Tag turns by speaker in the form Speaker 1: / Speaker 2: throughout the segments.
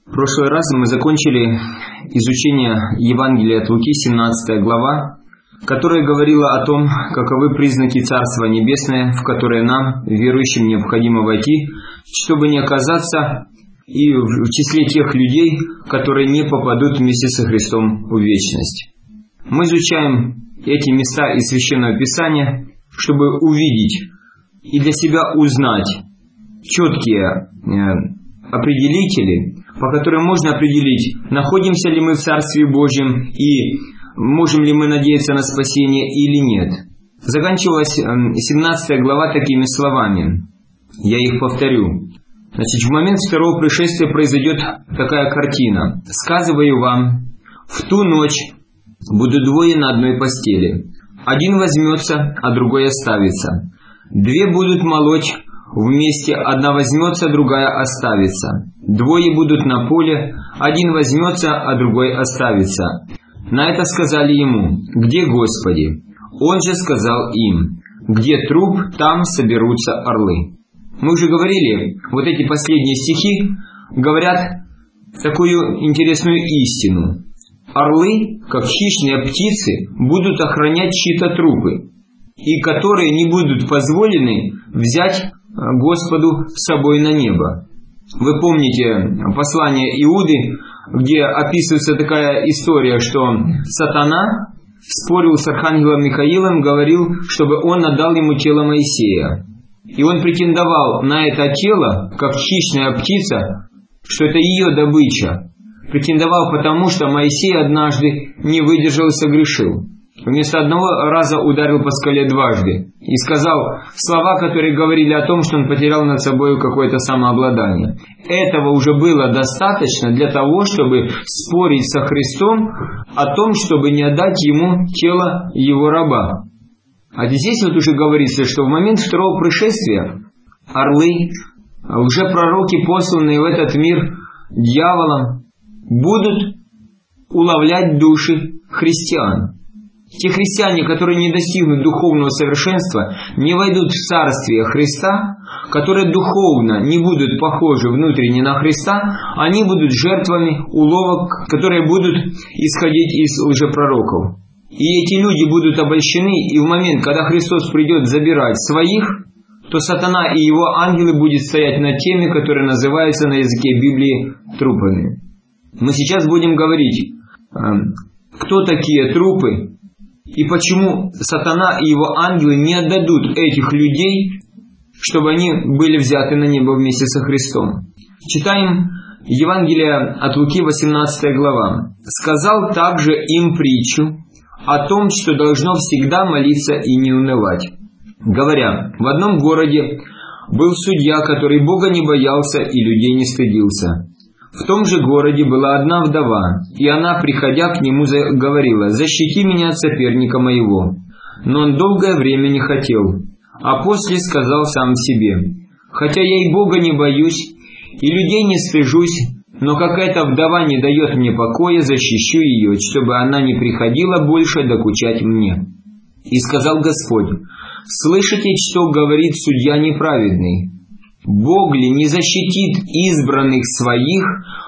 Speaker 1: В прошлый раз мы закончили изучение Евангелия от Луки, 17 глава, которая говорила о том, каковы признаки Царства Небесное, в которое нам, верующим, необходимо войти, чтобы не оказаться и в числе тех людей, которые не попадут вместе со Христом в вечность. Мы изучаем эти места из Священного Писания, чтобы увидеть и для себя узнать четкие определители, по которым можно определить, находимся ли мы в Царстве Божьем и можем ли мы надеяться на спасение или нет. Заканчивалась 17 глава такими словами. Я их повторю. Значит, в момент второго пришествия произойдет такая картина. «Сказываю вам, в ту ночь будут двое на одной постели. Один возьмется, а другой оставится. Две будут молоть вместе, одна возьмется, другая оставится. Двое будут на поле, один возьмется, а другой оставится». На это сказали ему: «Где Господи?» Он же сказал им: «Где труп, там соберутся орлы». Мы уже говорили, вот эти последние стихи говорят такую интересную истину. Орлы, как хищные птицы, будут охранять чьи-то трупы, и которые не будут позволены взять Господу с собой на небо. Вы помните послание Иуды, где описывается такая история, что сатана спорил с архангелом Михаилом, говорил, чтобы он отдал ему тело Моисея. И он претендовал на это тело, как хищная птица, что это ее добыча. Претендовал потому, что Моисей однажды не выдержал и согрешил. Вместо одного раза ударил по скале дважды и сказал слова, которые говорили о том, что он потерял над собой какое-то самообладание. Этого уже было достаточно для того, чтобы спорить со Христом о том, чтобы не отдать ему тело его раба. А здесь вот уже говорится, что в момент второго пришествия орлы, лжепророки, посланные в этот мир дьяволом, будут уловлять души христиан. Те христиане, которые не достигнут духовного совершенства, не войдут в Царствие Христа, которые духовно не будут похожи внутренне на Христа, они будут жертвами уловок, которые будут исходить из лжепророков. И эти люди будут обольщены, и в момент, когда Христос придет забирать своих, то сатана и его ангелы будут стоять над теми, которые называются на языке Библии трупами. Мы сейчас будем говорить, кто такие трупы, и почему сатана и его ангелы не отдадут этих людей, чтобы они были взяты на небо вместе со Христом. Читаем Евангелие от Луки, 18 глава. «Сказал также им притчу о том, что должно всегда молиться и не унывать, говоря: в одном городе был судья, который Бога не боялся и людей не стыдился. В том же городе была одна вдова, и она, приходя к нему, говорила: защити меня от соперника моего. Но он долгое время не хотел, а после сказал сам себе: хотя я и Бога не боюсь, и людей не стыжусь, но какая-то вдова не дает мне покоя, защищу ее, чтобы она не приходила больше докучать мне. И сказал Господь: слышите, что говорит судья неправедный? Бог ли не защитит избранных своих,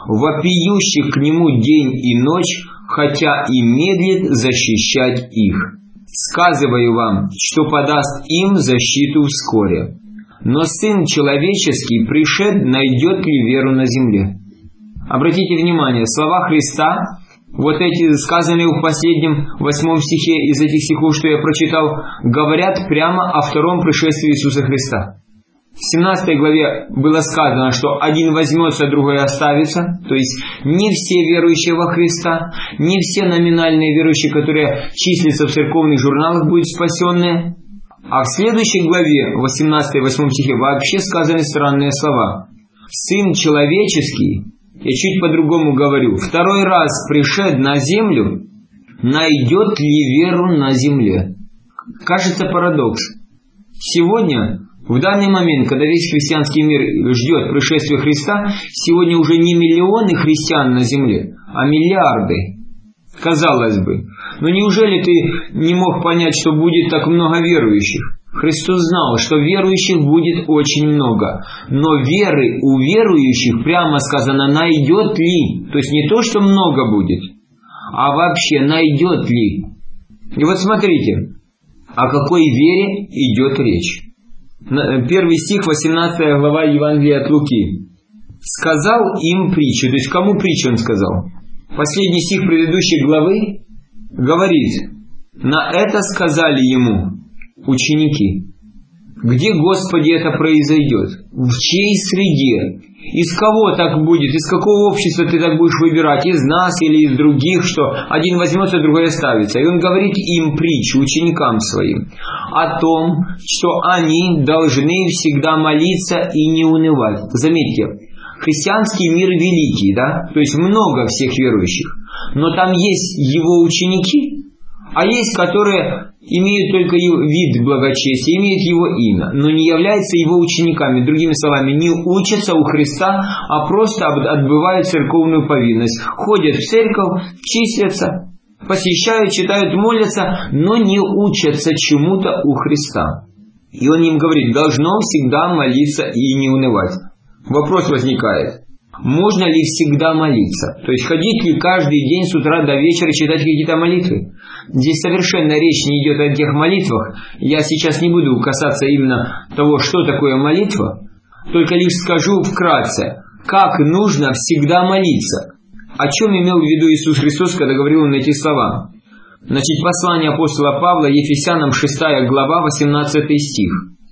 Speaker 1: вопиющих к Нему день и ночь, хотя и медлит защищать их? Сказываю вам, что подаст им защиту вскоре. Но Сын Человеческий, пришед, найдет ли веру на земле?» Обратите внимание, слова Христа, вот эти сказанные в последнем 8 стихе из этих стихов, что я прочитал, говорят прямо о втором пришествии Иисуса Христа. В 17 главе было сказано, что один возьмется, другой оставится. То есть не все верующие во Христа, не все номинальные верующие, которые числятся в церковных журналах, будут спасенные. А в следующей главе, 18 и 8 стихе, вообще сказаны странные слова. «Сын Человеческий», я чуть по-другому говорю, второй раз пришед на землю, найдет ли веру на земле? Кажется, парадокс. Сегодня, в данный момент, когда весь христианский мир ждет пришествия Христа, сегодня уже не миллионы христиан на земле, а миллиарды. Казалось бы, но неужели ты не мог понять, что будет так много верующих? Христос знал, что верующих будет очень много, но веры у верующих, прямо сказано, найдет ли? То есть не то, что много будет, а вообще найдет ли? И вот смотрите, о какой вере идет речь. Первый стих, 18 глава Евангелия от Луки. «Сказал им притчу». То есть кому притчу он сказал? Последний стих предыдущей главы говорит: «На это сказали ему ученики». Где, Господи, это произойдет? В чьей среде? Из кого так будет? Из какого общества ты так будешь выбирать? Из нас или из других? Что один возьмется, другой оставится. И он говорит им притчу, ученикам своим, о том, что они должны всегда молиться и не унывать. Заметьте, христианский мир великий, да? То есть много всех верующих. Но там есть его ученики, а есть, которые имеют только вид благочестия, имеют его имя, но не являются его учениками. Другими словами, не учатся у Христа, а просто отбывают церковную повинность. Ходят в церковь, числятся, посещают, читают, молятся, но не учатся чему-то у Христа. И он им говорит: должно всегда молиться и не унывать. Вопрос возникает: можно ли всегда молиться? То есть ходить ли каждый день с утра до вечера читать какие-то молитвы? Здесь совершенно речь не идет о тех молитвах. Я сейчас не буду касаться именно того, что такое молитва, только лишь скажу вкратце, как нужно всегда молиться. О чем имел в виду Иисус Христос, когда говорил эти слова? Значит, послание апостола Павла Ефесянам 6 глава 18 стих.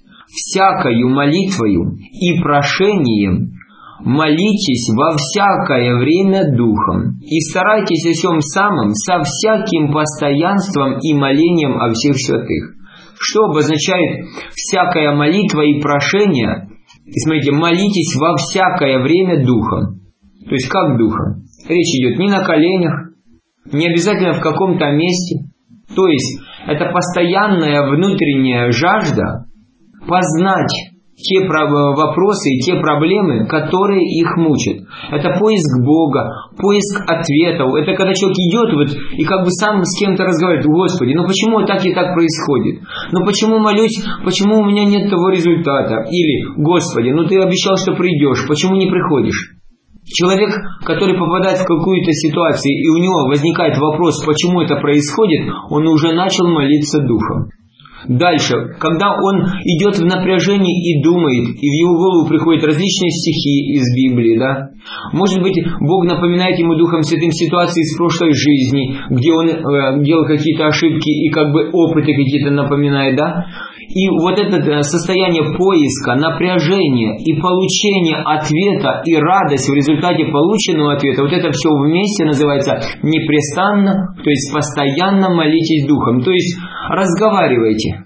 Speaker 1: «Всякою молитвою и прошением молитесь во всякое время духом, и старайтесь о всем самом со всяким постоянством и молением о всех святых». Что обозначает всякая молитва и прошение? И смотрите, молитесь во всякое время духом. То есть как духом? Речь идет не на коленях, не обязательно в каком-то месте. То есть это постоянная внутренняя жажда познать те вопросы и те проблемы, которые их мучат. Это поиск Бога, поиск ответов. Это когда человек идет и как бы сам с кем-то разговаривает: Господи, ну почему так и так происходит? Ну почему молюсь, почему у меня нет того результата? Или: Господи, ну ты обещал, что придешь, почему не приходишь? Человек, который попадает в какую-то ситуацию, и у него возникает вопрос, почему это происходит, он уже начал молиться духом. Дальше, когда он идет в напряжении и думает, и в его голову приходят различные стихи из Библии, да? Может быть, Бог напоминает ему Духом Святым ситуации из прошлой жизни, где он делал какие-то ошибки и как бы опыты какие-то напоминает, да? И вот это состояние поиска, напряжения и получения ответа и радость в результате полученного ответа, вот это все вместе называется непрестанно, то есть постоянно молитесь Духом. То есть разговаривайте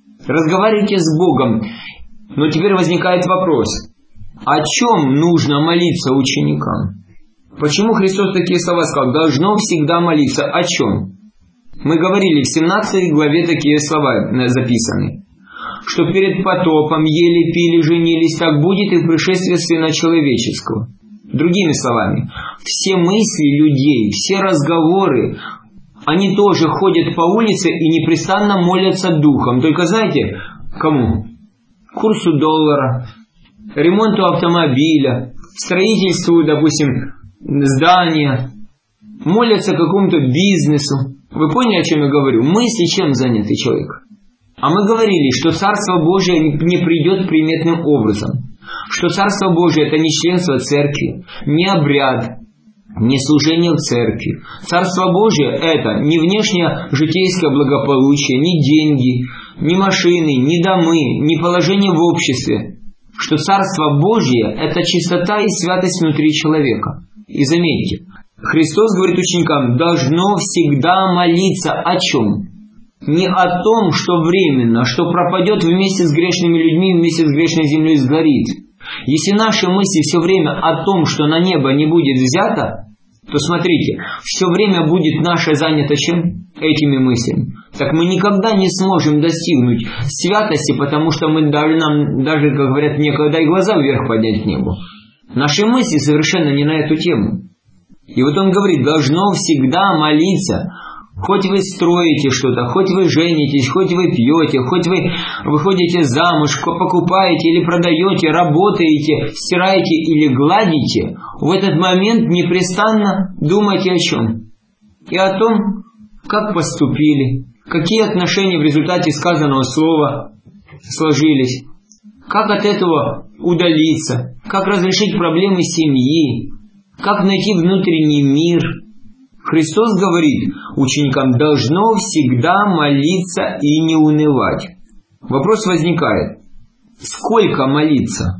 Speaker 1: с Богом. Но теперь возникает вопрос: о чем нужно молиться ученикам? Почему Христос такие слова сказал? Должно всегда молиться. О чем? Мы говорили, в 17 главе такие слова записаны. Что перед потопом ели, пили, женились, так будет и в пришествии Сына Человеческого. Другими словами, все мысли людей, все разговоры, они тоже ходят по улице и непрестанно молятся Духом. Только знаете, кому? Курсу доллара, ремонту автомобиля, строительству, допустим, здания, молятся какому-то бизнесу. Вы поняли, о чем я говорю? Мысли чем заняты человек? А мы говорили, что Царство Божие не придет приметным образом. Что Царство Божие – это не членство церкви, не обряд, не служение в церкви. Царство Божие – это не внешнее житейское благополучие, не деньги, не машины, не домы, не положение в обществе. Что Царство Божие – это чистота и святость внутри человека. И заметьте, Христос говорит ученикам: должно всегда молиться о чем? Не о том, что временно, что пропадет вместе с грешными людьми, вместе с грешной землей сгорит. Если наши мысли все время о том, что на небо не будет взято, то смотрите, все время будет наше занято чем? Этими мыслями. Так мы никогда не сможем достигнуть святости, потому что нам даже, как говорят, некогда и глаза вверх поднять к небу. Наши мысли совершенно не на эту тему. И вот он говорит: должно всегда молиться. Хоть вы строите что-то, хоть вы женитесь, хоть вы пьете, хоть вы выходите замуж, покупаете или продаете, работаете, стираете или гладите, в этот момент непрестанно думайте о чем? И о том, как поступили, какие отношения в результате сказанного слова сложились, как от этого удалиться, как разрешить проблемы семьи, как найти внутренний мир. Христос говорит ученикам: должно всегда молиться и не унывать. Вопрос возникает: сколько молиться?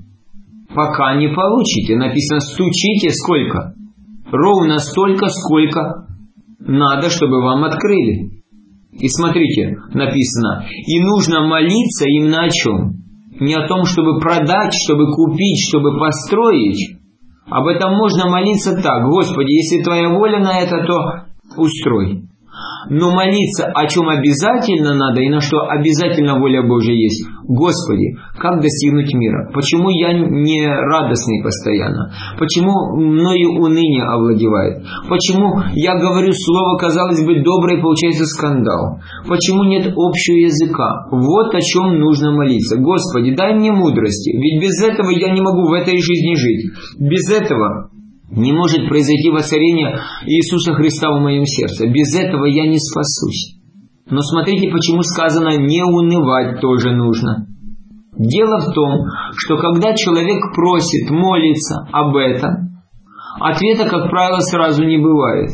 Speaker 1: Пока не получите. Написано: стучите сколько? Ровно столько, сколько надо, чтобы вам открыли. И смотрите, написано: и нужно молиться именно о чем? Не о том, чтобы продать, чтобы купить, чтобы построить. Об этом можно молиться так: Господи, если Твоя воля на это, то устрой. Но молиться, о чем обязательно надо и на что обязательно воля Божья есть: Господи, как достигнуть мира? Почему я не радостный постоянно? Почему мною уныние овладевает? Почему я говорю слово, казалось бы, доброе, и получается скандал? Почему нет общего языка? Вот о чем нужно молиться. Господи, дай мне мудрости, ведь без этого я не могу в этой жизни жить. Без этого не может произойти воцарение Иисуса Христа в моем сердце. Без этого я не спасусь. Но смотрите, почему сказано: не унывать тоже нужно. Дело в том, что когда человек просит, молится об этом, ответа, как правило, сразу не бывает.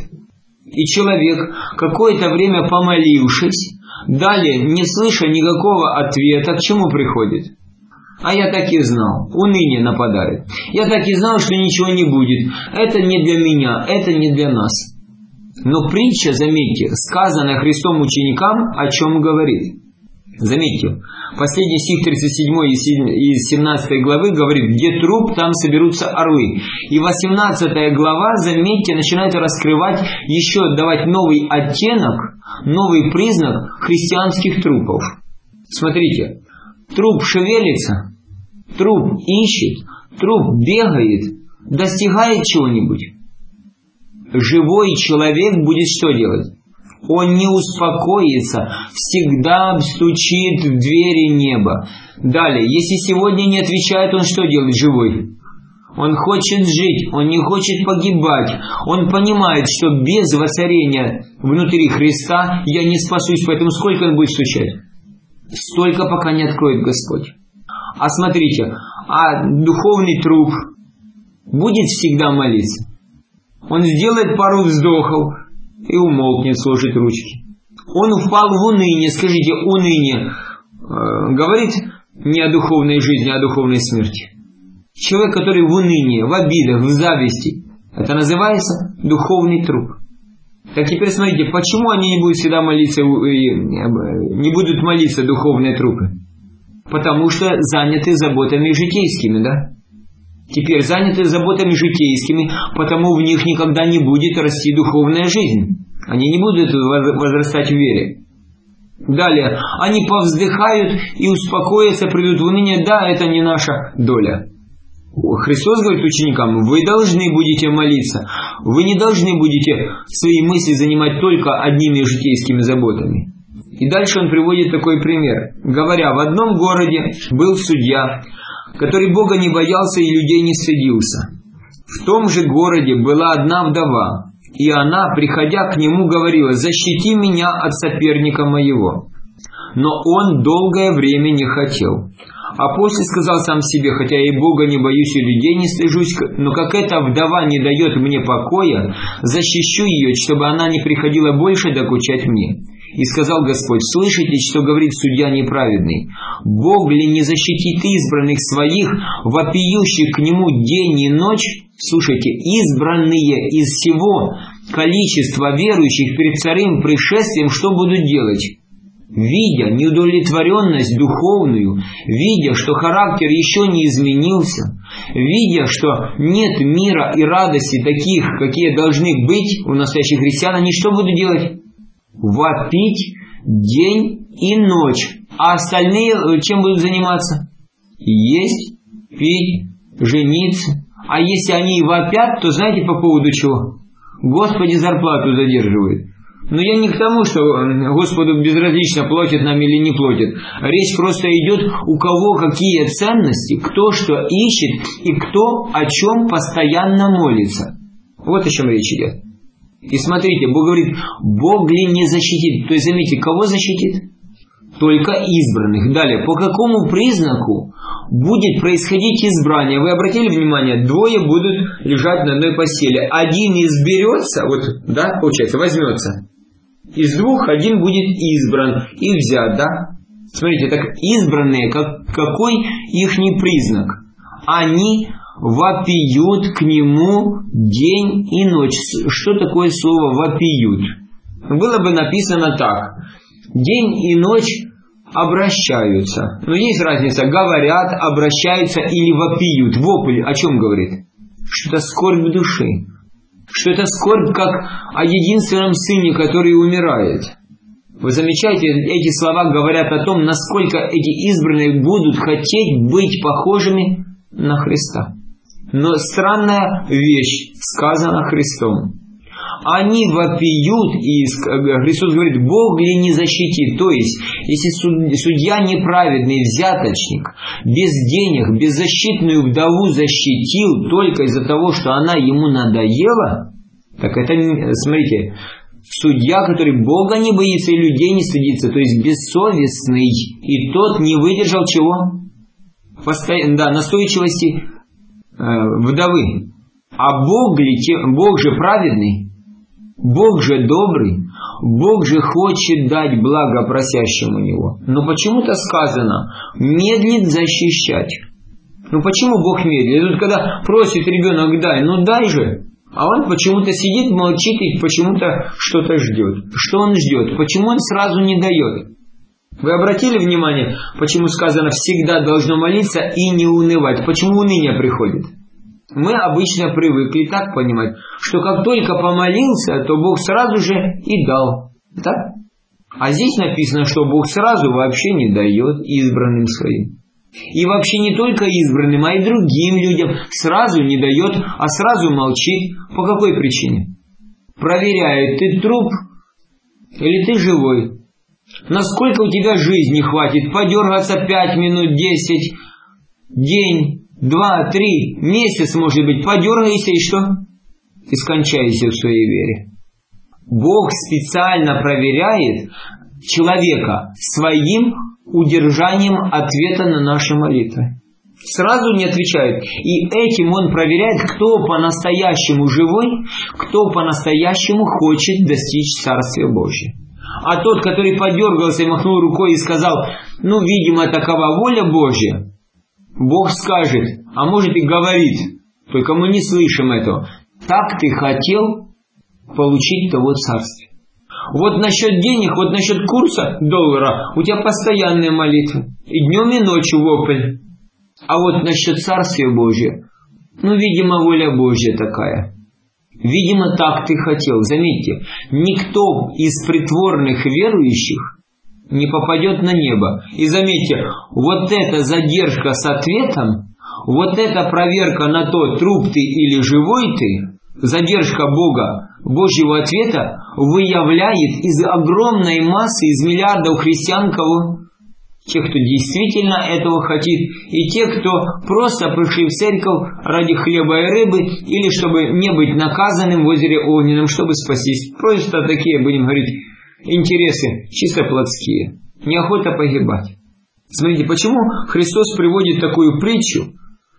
Speaker 1: И человек, какое-то время помолившись, далее, не слыша никакого ответа, к чему приходит? А я так и знал. Уныние нападает. Я так и знал, что ничего не будет. Это не для меня, это не для нас. Но притча, заметьте, сказанная Христом ученикам, о чем говорит. Заметьте, последний стих 37 из 17 главы говорит: где труп, там соберутся орлы. И 18 глава, заметьте, начинает раскрывать, еще давать новый оттенок, новый признак христианских трупов. Смотрите, труп шевелится, труп ищет, труп бегает, достигает чего-нибудь. Живой человек будет что делать? Он не успокоится, всегда стучит в двери неба. Далее, если сегодня не отвечает, он что делает, живой? Он хочет жить, он не хочет погибать. Он понимает, что без воцарения внутри Христа я не спасусь, поэтому сколько он будет стучать? Столько, пока не откроет Господь. А смотрите, а духовный труп будет всегда молиться? Он сделает пару вздохов и умолкнет, сложит ручки. Он впал в уныние. Скажите, уныние говорит не о духовной жизни, а о духовной смерти. Человек, который в унынии, в обидах, в зависти, это называется духовный труп. Так теперь смотрите, почему они не будут всегда молиться, не будут молиться духовные трупы? Потому что заняты заботами житейскими, да? Теперь заняты заботами житейскими, потому в них никогда не будет расти духовная жизнь. Они не будут возрастать в вере. Далее, они повздыхают и успокоятся, придут в уныние: да, это не наша доля. Христос говорит ученикам: вы должны будете молиться, вы не должны будете свои мысли занимать только одними житейскими заботами. И дальше он приводит такой пример, говоря: в одном городе был судья, который Бога не боялся и людей не стыдился. В том же городе была одна вдова, и она, приходя к нему, говорила: защити меня от соперника моего. Но он долгое время не хотел. А после сказал сам себе: хотя я и Бога не боюсь, и людей не стыжусь, но как эта вдова не дает мне покоя, защищу ее, чтобы она не приходила больше докучать мне. И сказал Господь: слышите, что говорит судья неправедный? Бог ли не защитит избранных своих, вопиющих к нему день и ночь? Слушайте, избранные из всего количества верующих перед вторым пришествием что будут делать? Видя неудовлетворенность духовную, видя, что характер еще не изменился, видя, что нет мира и радости таких, какие должны быть у настоящих христиан, они что будут делать? Вопить день и ночь. А остальные чем будут заниматься? Есть, пить, жениться. А если они вопят, то знаете по поводу чего? Господи, зарплату задерживают. Но я не к тому, что Господу безразлично, платит нам или не платит. Речь просто идет, у кого какие ценности, кто что ищет и кто о чем постоянно молится. Вот о чем речь идет. И смотрите, Бог говорит, Бог ли не защитит? То есть, заметьте, кого защитит? Только избранных. Далее, по какому признаку будет происходить избрание? Вы обратили внимание, двое будут лежать на одной постели. Один изберется, вот, да, получается, возьмется. Из двух один будет избран и взят, да? Смотрите, так избранные, какой ихний признак? Они вопиют к нему день и ночь. Что такое слово вопиют? Было бы написано так. День и ночь обращаются. Но есть разница, говорят, обращаются или вопиют. Вопль о чем говорит? Что это скорбь души. Что это скорбь как о единственном сыне, который умирает. Вы замечаете, эти слова говорят о том, насколько эти избранные будут хотеть быть похожими на Христа. Но странная вещь сказана Христом. Они вопиют, и Христос говорит, Бог ли не защитит? То есть, если судья неправедный, взяточник, без денег, беззащитную вдову защитил только из-за того, что она ему надоела, так это, смотрите, судья, который Бога не боится и людей не стыдится, то есть бессовестный, и тот не выдержал чего? Настойчивости вдовы. А Бог же праведный, Бог же добрый, Бог же хочет дать благо просящему Него. Но почему-то сказано, медлит защищать. Ну почему Бог медлит? Тут когда просит ребенок дай, ну дай же. А он почему-то сидит, молчит и почему-то что-то ждет. Что он ждет? Почему он сразу не дает? Вы обратили внимание, почему сказано всегда должно молиться и не унывать? Почему уныние приходит? Мы обычно привыкли так понимать, что как только помолился, то Бог сразу же и дал. Так? А здесь написано, что Бог сразу вообще не дает избранным своим. И вообще не только избранным, а и другим людям сразу не дает, а сразу молчит. По какой причине? Проверяет, ты труп или ты живой. Насколько у тебя жизни хватит? Подергаться 5 минут, 10, день. 2, 3, месяц, может быть, подергайся и что? И скончайся в своей вере. Бог специально проверяет человека своим удержанием ответа на наши молитвы. Сразу не отвечает. И этим Он проверяет, кто по-настоящему живой, кто по-настоящему хочет достичь Царствия Божьего. А тот, который подергался и махнул рукой и сказал, ну, видимо, такова воля Божья, Бог скажет, а может и говорит, только мы не слышим этого. Так ты хотел получить того царствия. Вот насчет денег, вот насчет курса доллара у тебя постоянные молитвы. И днем, и ночью вопль. А вот насчет Царствия Божия, ну, видимо, воля Божья такая. Видимо, так ты хотел. Заметьте, никто из притворных верующих не попадет на небо. И заметьте, вот эта задержка с ответом, вот эта проверка на то, труп ты или живой ты, задержка Бога, Божьего ответа, выявляет из огромной массы, из миллиардов христиан кого? Тех, кто действительно этого хотит, и те, кто просто пришли в церковь ради хлеба и рыбы, или чтобы не быть наказанным в озере Огненном, чтобы спастись. Просто такие, будем говорить, интересы чисто плотские. Неохота погибать. Смотрите, почему Христос приводит такую притчу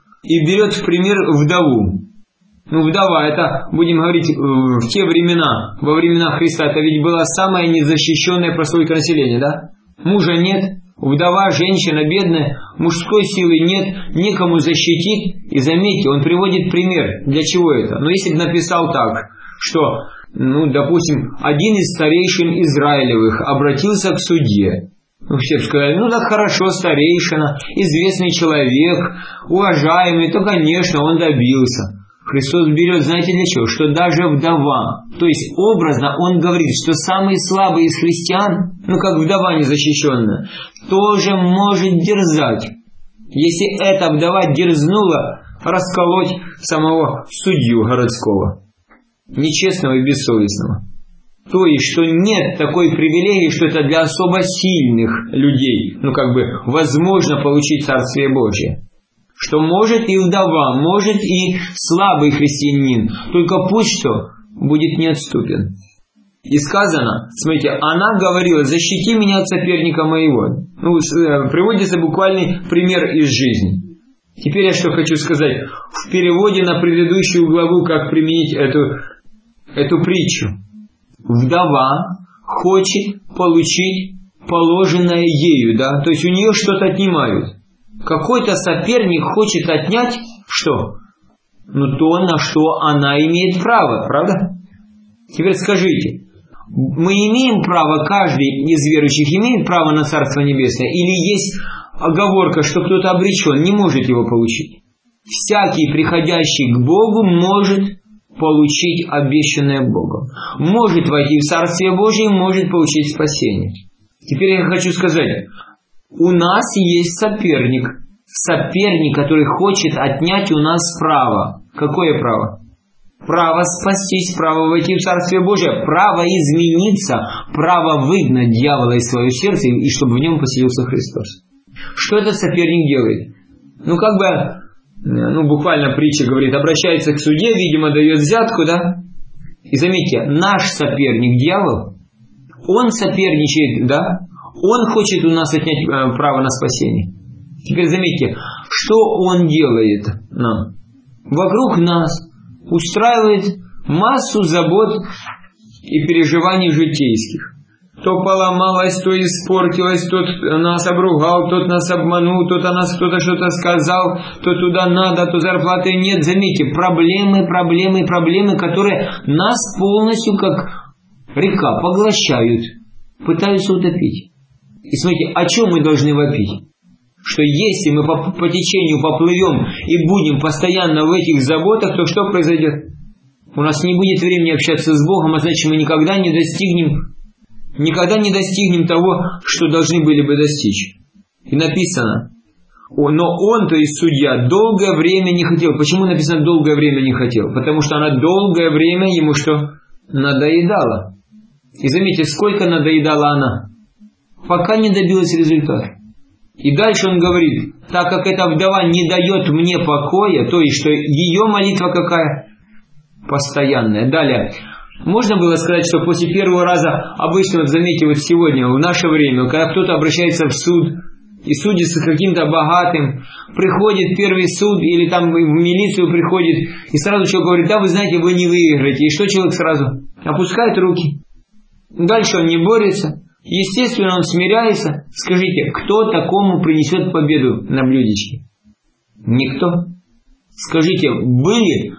Speaker 1: и берет в пример вдову. Ну, вдова, это, будем говорить, в те времена, во времена Христа, это ведь была самая незащищенная прослойка населения, да? Мужа нет, вдова, женщина бедная, мужской силы нет, некому защитить. И заметьте, он приводит пример. Для чего это? Ну, если бы написал так, что, ну, допустим, один из старейшин Израилевых обратился к судье. Ну, все сказали, ну, так хорошо, старейшина, известный человек, уважаемый, то, конечно, он добился. Христос берет, знаете для чего? Что даже вдова, то есть образно он говорит, что самый слабый из христиан, ну как вдова незащищенная, тоже может дерзать. Если эта вдова дерзнула расколоть самого судью городского, нечестного и бессовестного. То есть, что нет такой привилегии, что это для особо сильных людей, возможно получить Царствие Божие. Что может и вдова, может и слабый христианин, только пусть что будет неотступен. И сказано, смотрите, она говорила: защити меня от соперника моего. Приводится буквальный пример из жизни. Теперь я что хочу сказать. В переводе на предыдущую главу, как применить эту притчу. Вдова хочет получить положенное ею, да? То есть у нее что-то отнимают. Какой-то соперник хочет отнять что? То, на что она имеет право, правда? Теперь скажите, мы имеем право, каждый из верующих имеет право на Царство Небесное? Или есть оговорка, что кто-то обречен, не может его получить? Всякий, приходящий к Богу, может получить обещанное Богом. Может войти в Царствие Божие, может получить спасение. Теперь я хочу сказать, у нас есть соперник. Соперник, который хочет отнять у нас право. Какое право? Право спастись, право войти в Царствие Божие, право измениться, право выгнать дьявола из своего сердца, и чтобы в нем поселился Христос. Что этот соперник делает? Буквально притча говорит, обращается к судье, видимо, дает взятку, да? И заметьте, наш соперник, дьявол, он соперничает, да? Он хочет у нас отнять право на спасение. Теперь заметьте, что он делает нам? Вокруг нас устраивает массу забот и переживаний житейских. То поломалось, то испортилось, тот нас обругал, тот нас обманул, тот о нас кто-то что-то сказал, то туда надо, то зарплаты нет. Заметьте, проблемы, которые нас полностью как река поглощают, пытаются утопить. И смотрите, о чем мы должны вопить? Что если мы по течению поплывем и будем постоянно в этих заботах, то что произойдет? У нас не будет времени общаться с Богом, а значит мы никогда не достигнем того, что должны были бы достичь. И написано, но он, то есть судья, долгое время не хотел. Почему написано долгое время не хотел? Потому что она долгое время ему что? Надоедала. И заметьте, сколько надоедала она? Пока не добилась результата. И дальше он говорит, так как эта вдова не дает мне покоя, то есть, что ее молитва какая? Постоянная. Далее, можно было сказать, что после первого раза, обычно, заметьте, сегодня, в наше время, когда кто-то обращается в суд, и судится с каким-то богатым, приходит первый суд, или там в милицию приходит, и сразу человек говорит, да, вы знаете, вы не выиграете. И что человек сразу? Опускает руки. Дальше он не борется. Естественно, он смиряется. Скажите, кто такому принесет победу на блюдечке? Никто. Скажите, были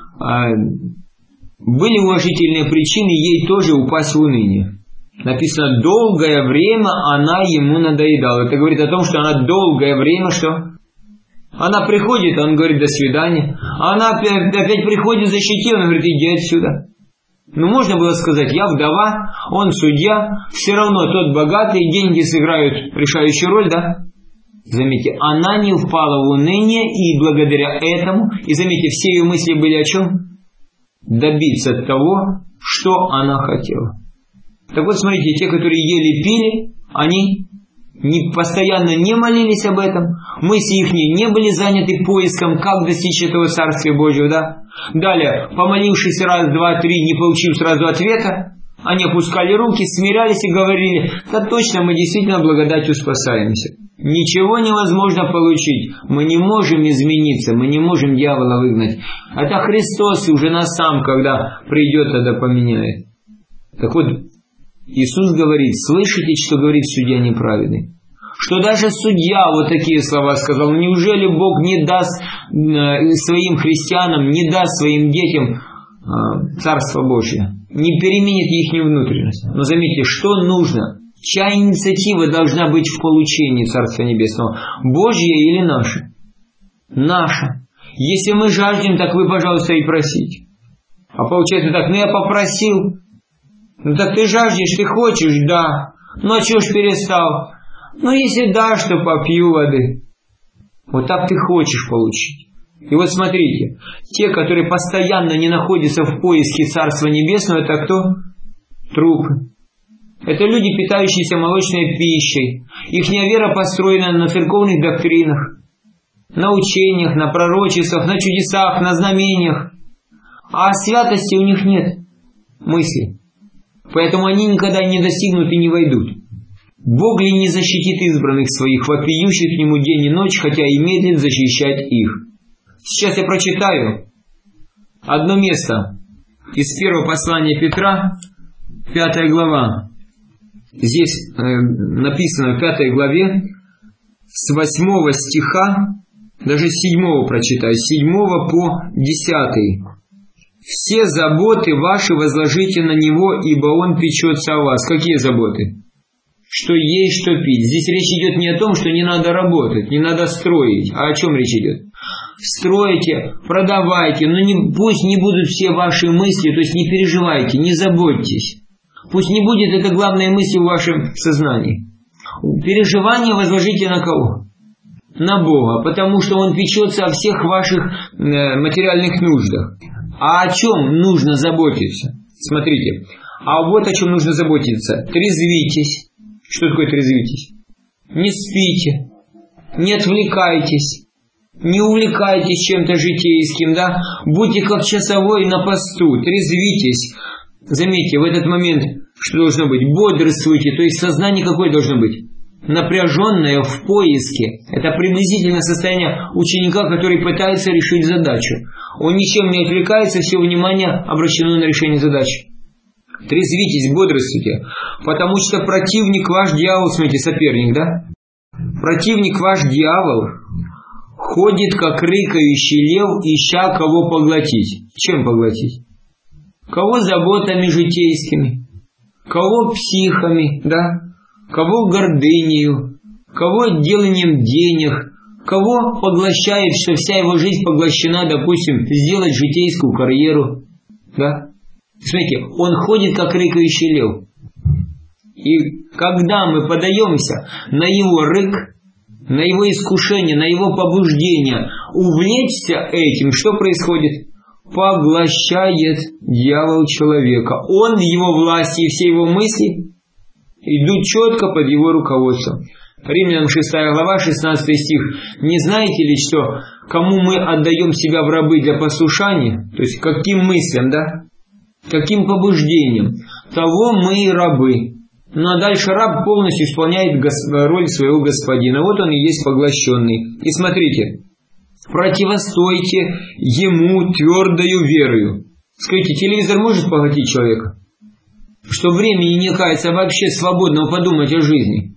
Speaker 1: уважительные причины ей тоже упасть в уныние? Написано, долгое время она ему надоедала. Это говорит о том, что она долгое время что? Она приходит, он говорит, до свидания. Она опять приходит, защитил, он говорит, иди отсюда. Можно было сказать, я вдова, он судья, все равно тот богатый, деньги сыграют решающую роль, да? Заметьте, она не впала в уныние, и благодаря этому, и заметьте, все ее мысли были о чем? Добиться того, что она хотела. Так вот, смотрите, те, которые ели-пили, они постоянно не молились об этом, мысли их не были заняты поиском, как достичь этого Царствия Божьего, да? Далее, помолившись раз, два, три, не получив сразу ответа, они опускали руки, смирялись и говорили, да точно, мы действительно благодатью спасаемся. Ничего невозможно получить, мы не можем измениться, мы не можем дьявола выгнать. Это Христос уже нас сам, когда придет, тогда поменяет. Так вот, Иисус говорит, слышите, что говорит судья неправедный? Что даже судья вот такие слова сказал. Неужели Бог не даст своим христианам, не даст своим детям Царство Божие? Не переменит их внутренность. Но заметьте, что нужно? Чья инициатива должна быть в получении Царства Небесного? Божья или наша? Наша. Если мы жаждем, так вы, пожалуйста, и просите. А получается так, я попросил. Так ты жаждешь, ты хочешь, да. А чего ж перестал? Если дашь, то попью воды. Вот так ты хочешь получить. И вот смотрите, те, которые постоянно не находятся в поиске Царства Небесного, это кто? трупы. Это люди, питающиеся молочной пищей. Ихняя вера построена на церковных доктринах, на учениях, на пророчествах, на чудесах, на знамениях. А святости у них нет мысли. Поэтому они никогда не достигнут и не войдут. Бог ли не защитит избранных своих, вопиющих к Нему день и ночь, хотя и медлит защищать их. Сейчас я прочитаю одно место из первого послания Петра, 5 глава. Здесь написано в 5 главе, с 8 стиха, даже с 7 прочитаю, с 7 по 10. «Все заботы ваши возложите на Него, ибо Он печется о вас». Какие заботы? Что есть, что пить. Здесь речь идет не о том, что не надо работать, не надо строить. А о чем речь идет? Стройте, продавайте, но пусть не будут все ваши мысли, то есть не переживайте, не заботьтесь. Пусть не будет это главной мыслью в вашем сознании. Переживания возложите на кого? На Бога, потому что Он печется о всех ваших материальных нуждах. А о чем нужно заботиться? Смотрите, а вот о чем нужно заботиться. Трезвитесь. Что такое трезвитесь? Не спите, не отвлекайтесь, не увлекайтесь чем-то житейским, да? Будьте как часовой на посту, трезвитесь. Заметьте, в этот момент что должно быть? Бодрствуйте, то есть сознание какое должно быть? Напряженное в поиске. Это приблизительное состояние ученика, который пытается решить задачу. Он ничем не отвлекается, все внимание обращено на решение задачи. Трезвитесь, бодрствуйте, потому что противник ваш дьявол, смотрите, соперник, да? Противник ваш дьявол ходит, как рыкающий лев, ища кого поглотить. Чем поглотить? Кого заботами житейскими, кого психами, да? Кого гордынею, кого деланием денег, кого поглощает, что вся его жизнь поглощена, допустим, сделать житейскую карьеру, да? Смотрите, он ходит, как рыкающий лев. И когда мы подаемся на его рык, на его искушение, на его побуждение, увлечься этим, что происходит? Поглощает дьявол человека. Он в его власти, и все его мысли идут четко под его руководством. Римлянам 6 глава, 16 стих. «Не знаете ли, что кому мы отдаем себя в рабы для послушания?» То есть, каким мыслям, да? Каким побуждением? Того мы и рабы. Ну а дальше раб полностью исполняет роль своего господина. Вот он и есть поглощенный. И смотрите. Противостойте ему твердою верою. Скажите, телевизор может поглотить человека? Что времени не кается вообще свободного подумать о жизни?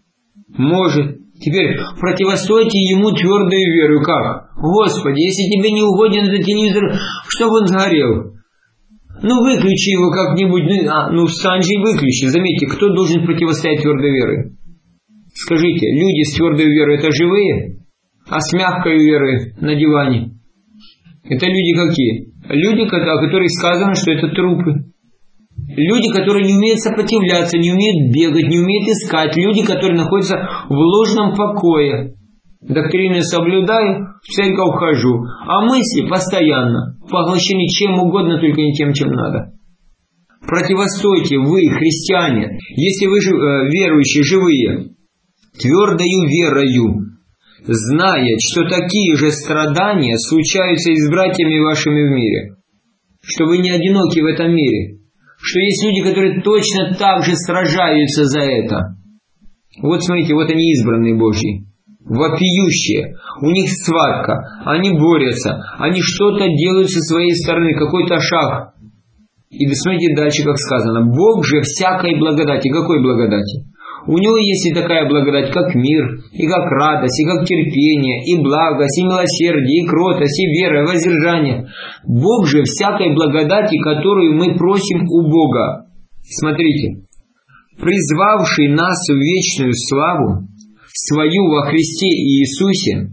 Speaker 1: Может. Теперь противостойте ему твердою верою. Как? Господи, если тебе не угоден этот телевизор, чтобы он сгорел. Ну, выключи его как-нибудь, встань же и выключи. Заметьте, кто должен противостоять твердой верой? Скажите, люди с твердой верой это живые? А с мягкой верой на диване? Это люди какие? Люди, о которых сказано, что это трупы. Люди, которые не умеют сопротивляться, не умеют бегать, не умеют искать. Люди, которые находятся в ложном покое. Доктрины соблюдаю, в церковь хожу, а мысли постоянно поглощены чем угодно, только не тем, чем надо. Противостойте вы, христиане, если вы верующие, живые, твердою верою, зная, что такие же страдания случаются и с братьями вашими в мире, что вы не одиноки в этом мире, что есть люди, которые точно так же сражаются за это. Вот смотрите, вот они избранные Божьи. Вопиющие, у них схватка, они борются, они что-то делают со своей стороны, какой-то шаг. И смотрите дальше, как сказано, Бог же всякой благодати. Какой благодати? У Него есть и такая благодать, как мир, и как радость, и как терпение, и благость, и милосердие, и кротость, и вера, и воздержание. Бог же всякой благодати, которую мы просим у Бога. Смотрите, призвавший нас в вечную славу, свою во Христе Иисусе,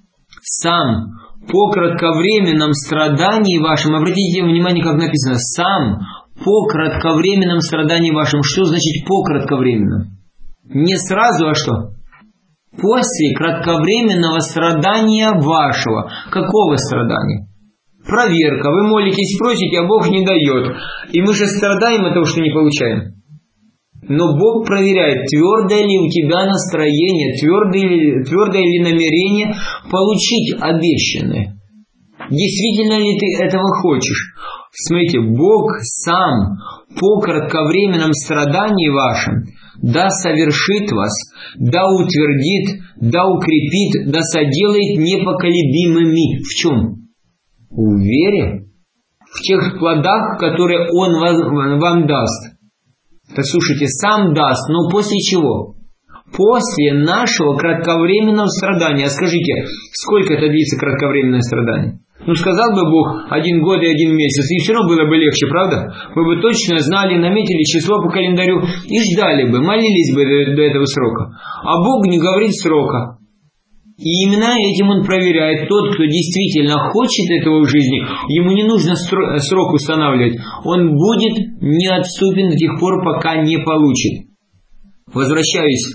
Speaker 1: сам по кратковременном страдании вашем, обратите внимание, как написано, сам по кратковременном страдании вашем. Что значит по кратковременном? Не сразу, а что? После кратковременного страдания вашего. Какого страдания? проверка. Вы молитесь, просите, а Бог не дает. И мы же страдаем от того, что не получаем. Но Бог проверяет, твердое ли у тебя настроение, твердое ли намерение получить обещанное. Действительно ли ты этого хочешь? Смотрите, Бог сам по кратковременном страдании вашем да совершит вас, да утвердит, да укрепит, да соделает непоколебимыми. В чем? В вере? В тех плодах, которые Он вам даст. Так слушайте, сам даст, но после чего? После нашего кратковременного страдания. А скажите, сколько это длится кратковременное страдание? Сказал бы Бог 1 год и 1 месяц, и все равно было бы легче, правда? Вы бы точно знали, наметили число по календарю и ждали бы, молились бы до этого срока. А Бог не говорит срока. И именно этим Он проверяет. Тот, кто действительно хочет этого в жизни, ему не нужно срок устанавливать. Он будет неотступен до тех пор, пока не получит. Возвращаюсь,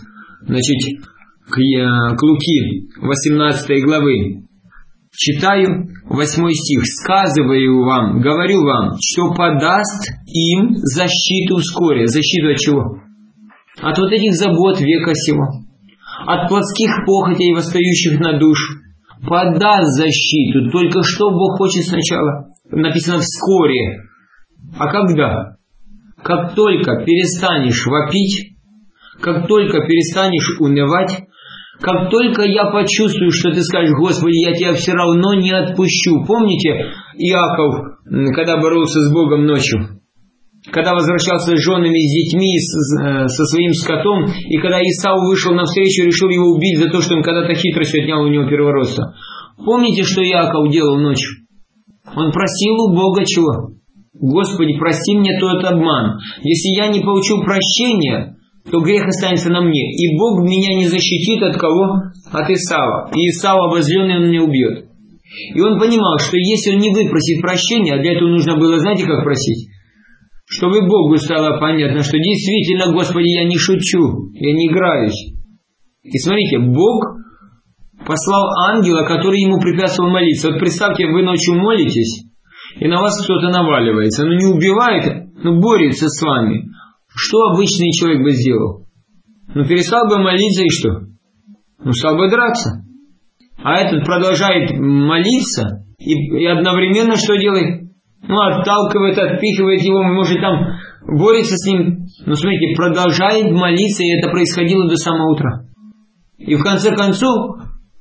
Speaker 1: к Луки 18 главы. Читаю 8 стих. «Сказываю вам, говорю вам, что подаст им защиту вскоре». Защиту от чего? От вот этих забот века сего. От плотских похотей, восстающих на душу. Подаст защиту. Только что Бог хочет сначала? Написано «вскоре». А когда? Как только перестанешь вопить, как только перестанешь унывать, как только я почувствую, что ты скажешь: «Господи, я тебя все равно не отпущу». Помните Иаков, когда боролся с Богом ночью? Когда возвращался с женами, с детьми, со своим скотом, и когда Исав вышел навстречу, решил его убить за то, что он когда-то хитростью отнял у него первородство. Помните, что Иаков делал ночью? Он просил у Бога чего? «Господи, прости мне тот обман. Если я не получу прощения, то грех останется на мне, и Бог меня не защитит от кого? От Исава. И Исав обозленный, он меня убьет». И он понимал, что если он не выпросит прощения, а для этого нужно было, знаете, как просить? Чтобы Богу стало понятно, что действительно, Господи, я не шучу, я не играюсь. И смотрите, Бог послал ангела, который ему препятствовал молиться. Вот представьте, вы ночью молитесь, и на вас кто-то наваливается. Не убивает, борется с вами. Что обычный человек бы сделал? Перестал бы молиться и что? Стал бы драться. А этот продолжает молиться и одновременно что делает? Отталкивает, отпихивает его, может там борется с ним. Смотрите, продолжает молиться, и это происходило до самого утра. И в конце концов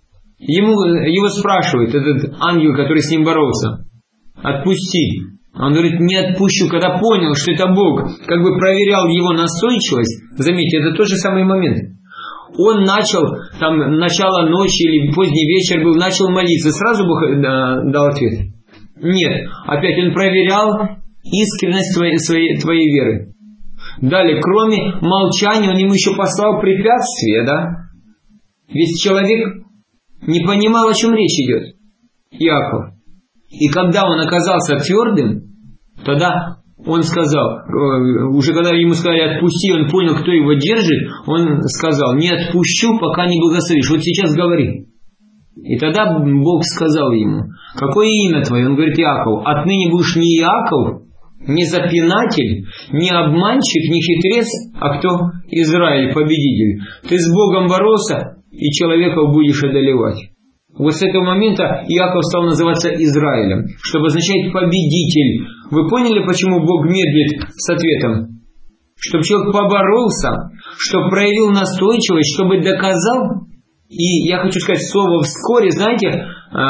Speaker 1: его спрашивает этот ангел, который с ним боролся: «Отпусти». Он говорит: «Не отпущу». Когда понял, что это Бог, как бы проверял его настойчивость. Заметьте, это тот же самый момент. Он начал, начало ночи или поздний вечер был, начал молиться. Сразу Бог дал ответ? Нет. Опять он проверял искренность твоей веры. Далее, кроме молчания, он ему еще послал препятствие, да? Ведь человек не понимал, о чем речь идет. Иаков. И когда он оказался твердым, тогда он сказал, уже когда ему сказали «отпусти», он понял, кто его держит, он сказал: «Не отпущу, пока не благословишь». Вот сейчас говори. И тогда Бог сказал ему: «Какое имя твое?» Он говорит: «Иаков». «Отныне будешь не Иаков, не запинатель, не обманщик, не хитрец, а кто? Израиль, победитель. Ты с Богом боролся, и человеков будешь одолевать». Вот с этого момента Иаков стал называться Израилем, что обозначает победитель. Вы поняли, почему Бог медлит с ответом? Чтобы человек поборолся, чтобы проявил настойчивость, чтобы доказал. И я хочу сказать, слово «вскоре», знаете,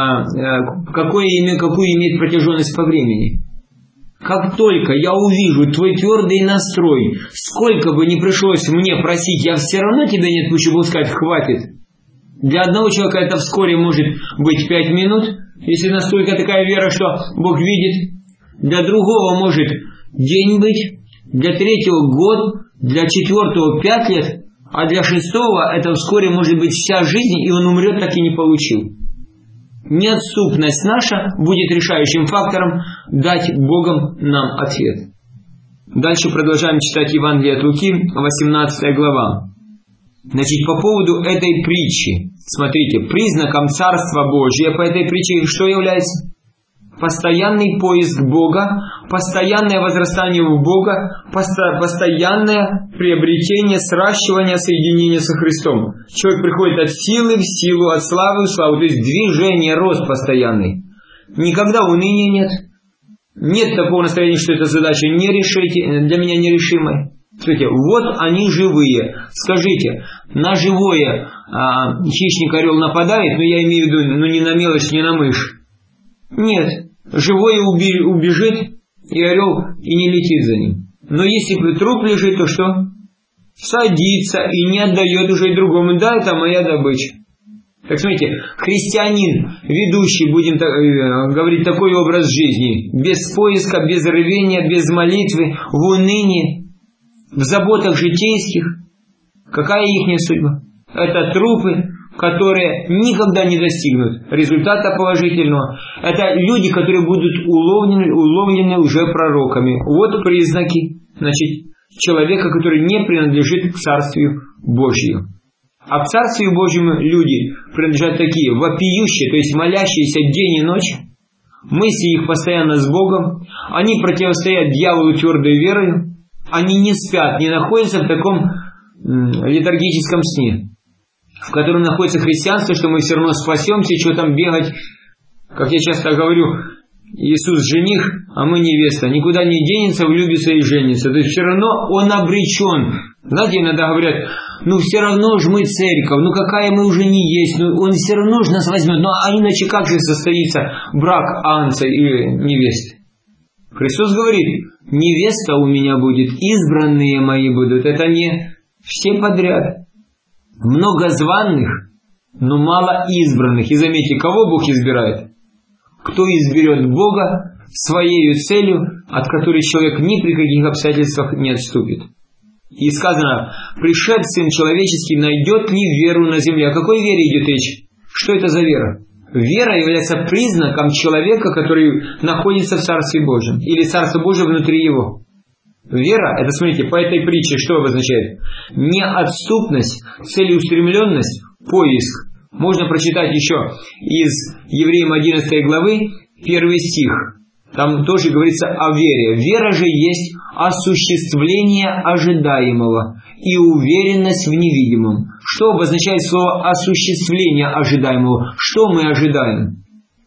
Speaker 1: какую имеет протяженность по времени? Как только я увижу твой твердый настрой, сколько бы ни пришлось мне просить, я все равно тебя не отпущу, Бог скажет: «Хватит». Для одного человека это вскоре может быть 5 минут, если настолько такая вера, что Бог видит. Для другого может день быть, для третьего год, для четвертого 5 лет, а для шестого это вскоре может быть вся жизнь, и он умрет, так и не получил. Неотступность наша будет решающим фактором дать Богом нам ответ. Дальше продолжаем читать Евангелие от Луки, 18 глава. По поводу этой притчи, смотрите, признаком Царства Божия по этой притче что является? постоянный поиск Бога, постоянное возрастание в Бога, постоянное приобретение, сращивание, соединение со Христом. Человек приходит от силы в силу, от славы в славу, то есть движение, рост постоянный. Никогда уныния нет. Нет такого настроения, что эта задача не решите, для меня нерешимая. Смотрите, вот они живые. Скажите, на живое хищник-орел нападает, но я имею в виду, не на мелочь, не на мышь. Нет, живое убежит, и орел и не летит за ним. Но если труп лежит, то что? Садится и не отдает уже и другому. Да, это моя добыча. Так смотрите, христианин, ведущий, будем говорить, такой образ жизни, без поиска, без рвения, без молитвы, в унынии, в заботах житейских, какая их судьба? Это трупы, которые никогда не достигнут результата положительного. Это люди, которые будут уловлены уже пророками. Вот признаки, человека, который не принадлежит к Царствию Божьему. А к Царствию Божьему люди принадлежат такие, вопиющие, то есть молящиеся день и ночь. Мысли их постоянно с Богом. Они противостоят дьяволу твердой верой. Они не спят, не находятся в таком летаргическом сне, в котором находится христианство, что мы все равно спасемся, что там бегать. Как я часто говорю, Иисус жених, а мы невеста. Никуда не денется, влюбится и женится. То есть все равно он обречен. Знаете, иногда говорят, все равно же мы церковь, какая мы уже не есть, он все равно же нас возьмет. А иначе как же состоится брак Анца и невесты? Христос говорит, невеста у меня будет, избранные мои будут. Это не все подряд. Много званых, но мало избранных. И заметьте, кого Бог избирает? Кто изберет Бога своей целью, от которой человек ни при каких обстоятельствах не отступит. И сказано, пришед Сын Человеческий, найдет ли веру на земле? О какой вере идет речь? Что это за вера? Вера является признаком человека, который находится в Царстве Божьем. Или Царство Божие внутри его. Вера, это, смотрите, по этой притче что обозначает? Неотступность, целеустремленность, поиск. Можно прочитать еще из Евреям 11 главы 1 стих. Там тоже говорится о вере. Вера же есть осуществление ожидаемого и уверенность в невидимом. Что обозначает слово осуществление ожидаемого? Что мы ожидаем?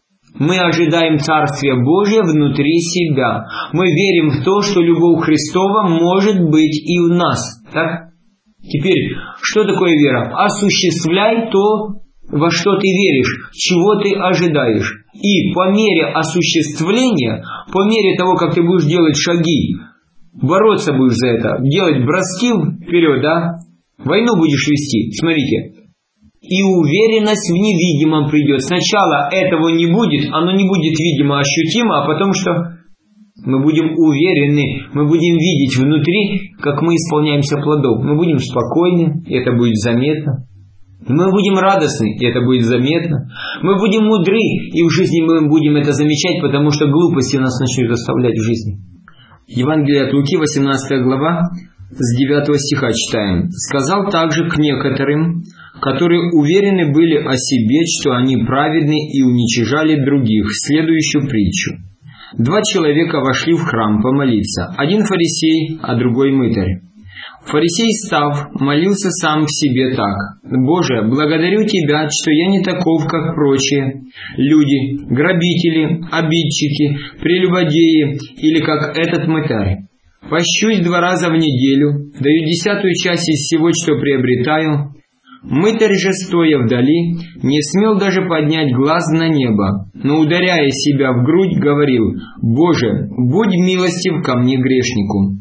Speaker 1: Мы ожидаем Царствия Божия внутри себя. Мы верим в то, что любовь Христова может быть и в нас. Так? Теперь, что такое вера? Осуществляй то, во что ты веришь, чего ты ожидаешь. И по мере осуществления, по мере того, как ты будешь делать шаги, бороться будешь за это, делать броски вперед, да? Войну будешь вести. Смотрите. И уверенность в невидимом придет. Сначала этого не будет, оно не будет видимо, ощутимо, а потом что? Мы будем уверены, мы будем видеть внутри, как мы исполняемся плодов. Мы будем спокойны, и это будет заметно. Мы будем радостны, и это будет заметно. Мы будем мудры, и в жизни мы будем это замечать, потому что глупости нас начнут оставлять в жизни. Евангелие от Луки, 18 глава, с 9 стиха читаем. «Сказал также к некоторым, которые уверены были о себе, что они праведны и уничижали других, следующую притчу. 2 человека вошли в храм помолиться, один фарисей, а другой мытарь. Фарисей, став, молился сам в себе так: «Боже, благодарю Тебя, что я не таков, как прочие люди, грабители, обидчики, прелюбодеи или как этот мытарь. Пощусь 2 раза в неделю, даю 10-ю часть из всего, что приобретаю». Мытарь же, стоя вдали, не смел даже поднять глаз на небо, но, ударяя себя в грудь, говорил: «Боже, будь милостив ко мне, грешнику.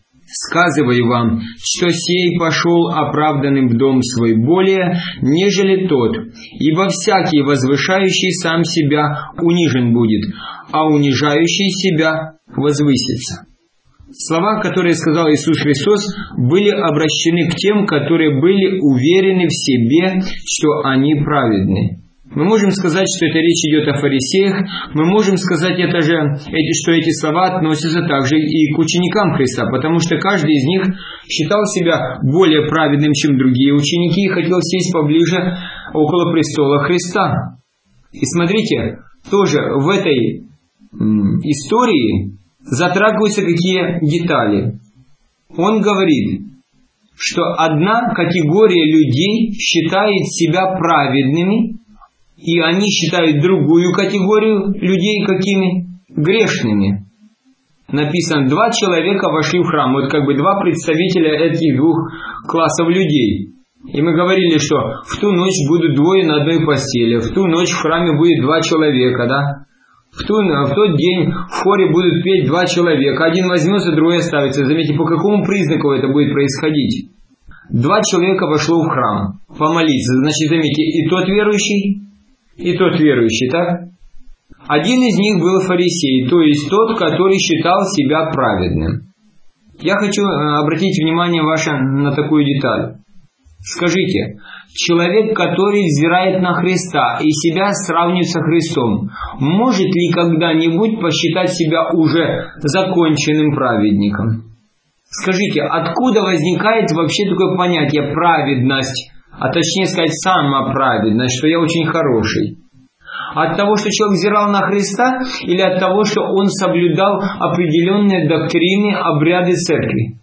Speaker 1: Сказываю вам, что сей пошел оправданным в дом свой более, нежели тот, ибо всякий, возвышающий сам себя, унижен будет, а унижающий себя возвысится». Слова, которые сказал Иисус Христос, были обращены к тем, которые были уверены в себе, что они праведны. Мы можем сказать, что это речь идет о фарисеях, мы можем сказать что эти слова относятся также и к ученикам Христа, потому что каждый из них считал себя более праведным, чем другие ученики, и хотел сесть поближе около престола Христа. И смотрите, тоже в этой истории затрагиваются какие детали. Он говорит, что одна категория людей считает себя праведными, и они считают другую категорию людей какими? Грешными. Написано, 2 человека вошли в храм. Вот как бы 2 представителя этих 2 классов людей. И мы говорили, что в ту ночь будут 2 на одной постели, в ту ночь в храме будет 2 человека, да? В тот день в хоре будут петь 2 человека. Один возьмется, другой оставится. Заметьте, по какому признаку это будет происходить? 2 человека вошло в храм помолиться. Значит, заметьте, и тот верующий, так? Один из них был фарисей, то есть тот, который считал себя праведным. Я хочу обратить внимание ваше на такую деталь. Скажите, человек, который взирает на Христа и себя сравнивает со Христом, может ли когда-нибудь посчитать себя уже законченным праведником? Скажите, откуда возникает вообще такое понятие праведность, а точнее сказать самоправедность, что я очень хороший? От того, что человек взирал на Христа, или от того, что он соблюдал определенные доктрины, обряды церкви?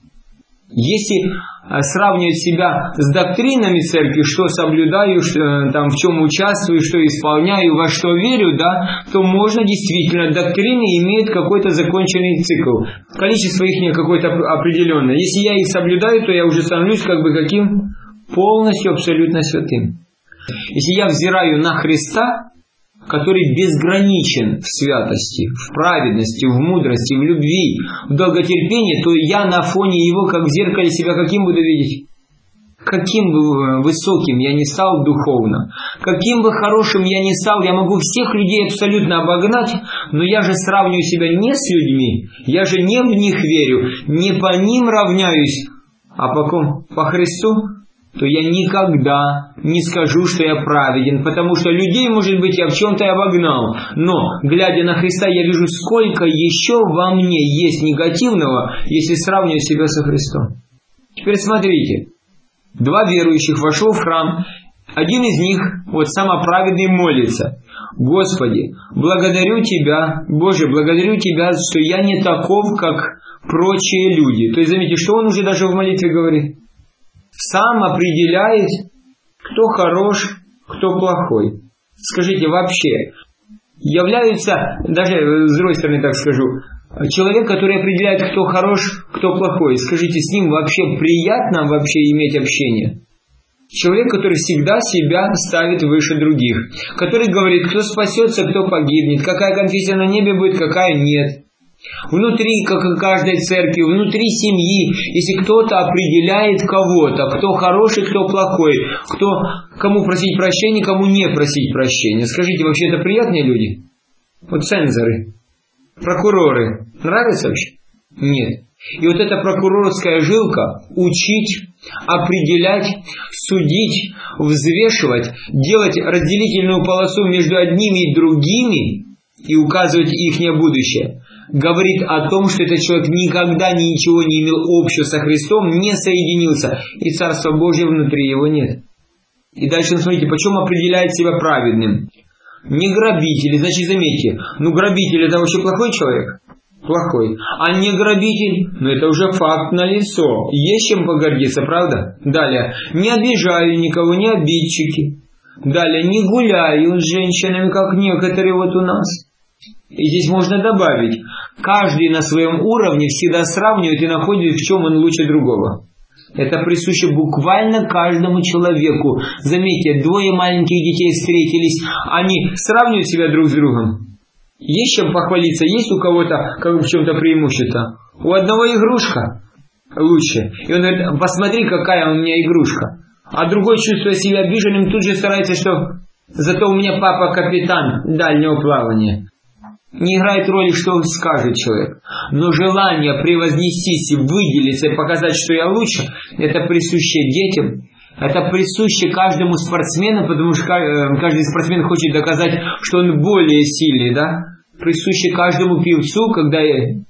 Speaker 1: Если сравнивать себя с доктринами церкви, что соблюдаю, что, там, в чем участвую, что исполняю, во что верю, да, то можно действительно, доктрины имеют какой-то законченный цикл, количество их какое-то определенное. Если я их соблюдаю, то я уже становлюсь как бы каким? Полностью, абсолютно святым. Если я взираю на Христа, который безграничен в святости, в праведности, в мудрости, в любви, в долготерпении, то я на фоне его, как в зеркале, себя каким буду видеть? Каким бы высоким я ни стал духовно, каким бы хорошим я ни стал, я могу всех людей абсолютно обогнать, но я же сравниваю себя не с людьми, я же не в них верю, не по ним равняюсь, а по ком? По Христу. То я никогда не скажу, что я праведен, потому что людей, может быть, я в чем-то обогнал, но, глядя на Христа, я вижу, сколько еще во мне есть негативного, если сравнивать себя со Христом. Теперь смотрите, 2 верующих вошло в храм, один из них, вот самоправедный, молится: «Господи, благодарю Тебя, Боже, благодарю Тебя, что я не таков, как прочие люди». То есть, заметьте, что он уже даже в молитве говорит? Сам определяет, кто хорош, кто плохой. Скажите, вообще, являются, даже с другой стороны так скажу, человек, который определяет, кто хорош, кто плохой, скажите, с ним вообще приятно вообще иметь общение? Человек, который всегда себя ставит выше других, который говорит, кто спасется, кто погибнет, какая конфессия на небе будет, какая нет. Внутри каждой церкви, внутри семьи, если кто-то определяет кого-то, кто хороший, кто плохой, кому просить прощения, кому не просить прощения. Скажите, вообще это приятные люди? Вот цензоры, прокуроры, нравятся вообще? Нет. И вот эта прокурорская жилка учить, определять, судить, взвешивать, делать разделительную полосу между одними и другими и указывать ихнее будущее, говорит о том, что этот человек никогда ничего не имел общего со Христом, не соединился, и Царство Божье внутри его нет. И дальше, смотрите, почему определяет себя праведным? Не грабитель, значит, заметьте, грабитель это вообще плохой человек? Плохой. А не грабитель, это уже факт налицо. Есть чем погордиться, правда? Далее, не обижаю никого, не обидчики. Далее, не гуляю с женщинами, как некоторые вот у нас. И здесь можно добавить, каждый на своем уровне всегда сравнивает и находит, в чем он лучше другого. Это присуще буквально каждому человеку. Заметьте, 2 маленьких детей встретились, они сравнивают себя друг с другом. Есть чем похвалиться, есть у кого-то в чем-то преимущество. У одного игрушка лучше. И он говорит, посмотри, какая у меня игрушка. А другой, чувствуя себя обиженным, тут же старается, что зато у меня папа капитан дальнего плавания. Не играет роли, что скажет человек. Но желание превознестись, выделиться и показать, что я лучше, это присуще детям. Это присуще каждому спортсмену, потому что каждый спортсмен хочет доказать, что он более сильный, да? Присуще каждому певцу, когда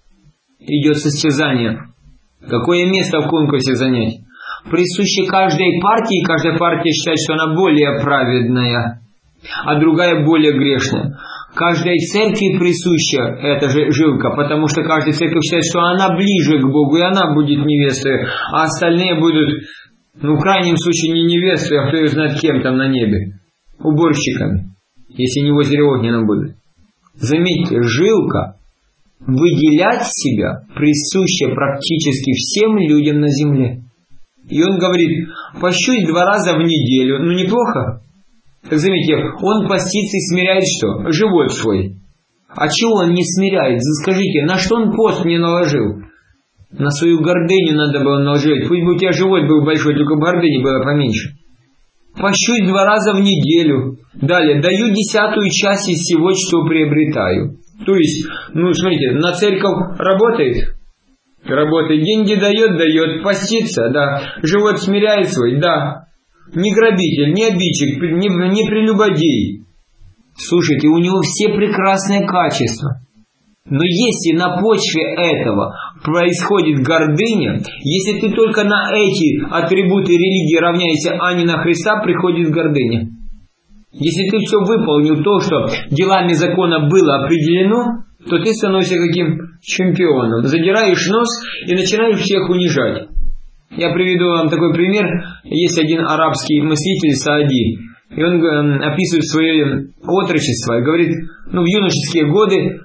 Speaker 1: идет состязание. Какое место в конкурсе занять? Присуще каждой партии, каждая партия считает, что она более праведная, а другая более грешная. Каждой церкви присуща эта же жилка, потому что каждая церковь считает, что она ближе к Богу, и она будет невестой, а остальные будут, в крайнем случае, не невестой, а кто их знает кем там на небе, уборщиками, если не в озере Огненном будут. Заметьте, жилка выделять себя присуща практически всем людям на земле. И он говорит, пощусь 2 раза в неделю, неплохо. Так заметьте, он постится и смиряет что? Живот свой. А чего он не смиряет? Скажите, на что он пост не наложил? На свою гордыню надо было наложить. Пусть бы у тебя живот был большой, только гордыни было поменьше. Пощусь 2 раза в неделю. Далее, даю 10-ую часть из всего, что приобретаю. То есть, смотрите, на церковь работает? Работает. Деньги дает, постится, да. Живот смиряет свой, да. Не грабитель, не обидчик, не прелюбодей. Слушайте, у него все прекрасные качества. Но если на почве этого происходит гордыня, если ты только на эти атрибуты религии равняешься, а не на Христа, приходит гордыня. Если ты все выполнил то, что делами закона было определено, то ты становишься каким чемпионом. Задираешь нос и начинаешь всех унижать. Я приведу вам такой пример. Есть один арабский мыслитель Саади, и он описывает свое отрочество и говорит, в юношеские годы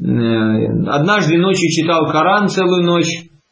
Speaker 1: однажды ночью читал Коран целую ночь,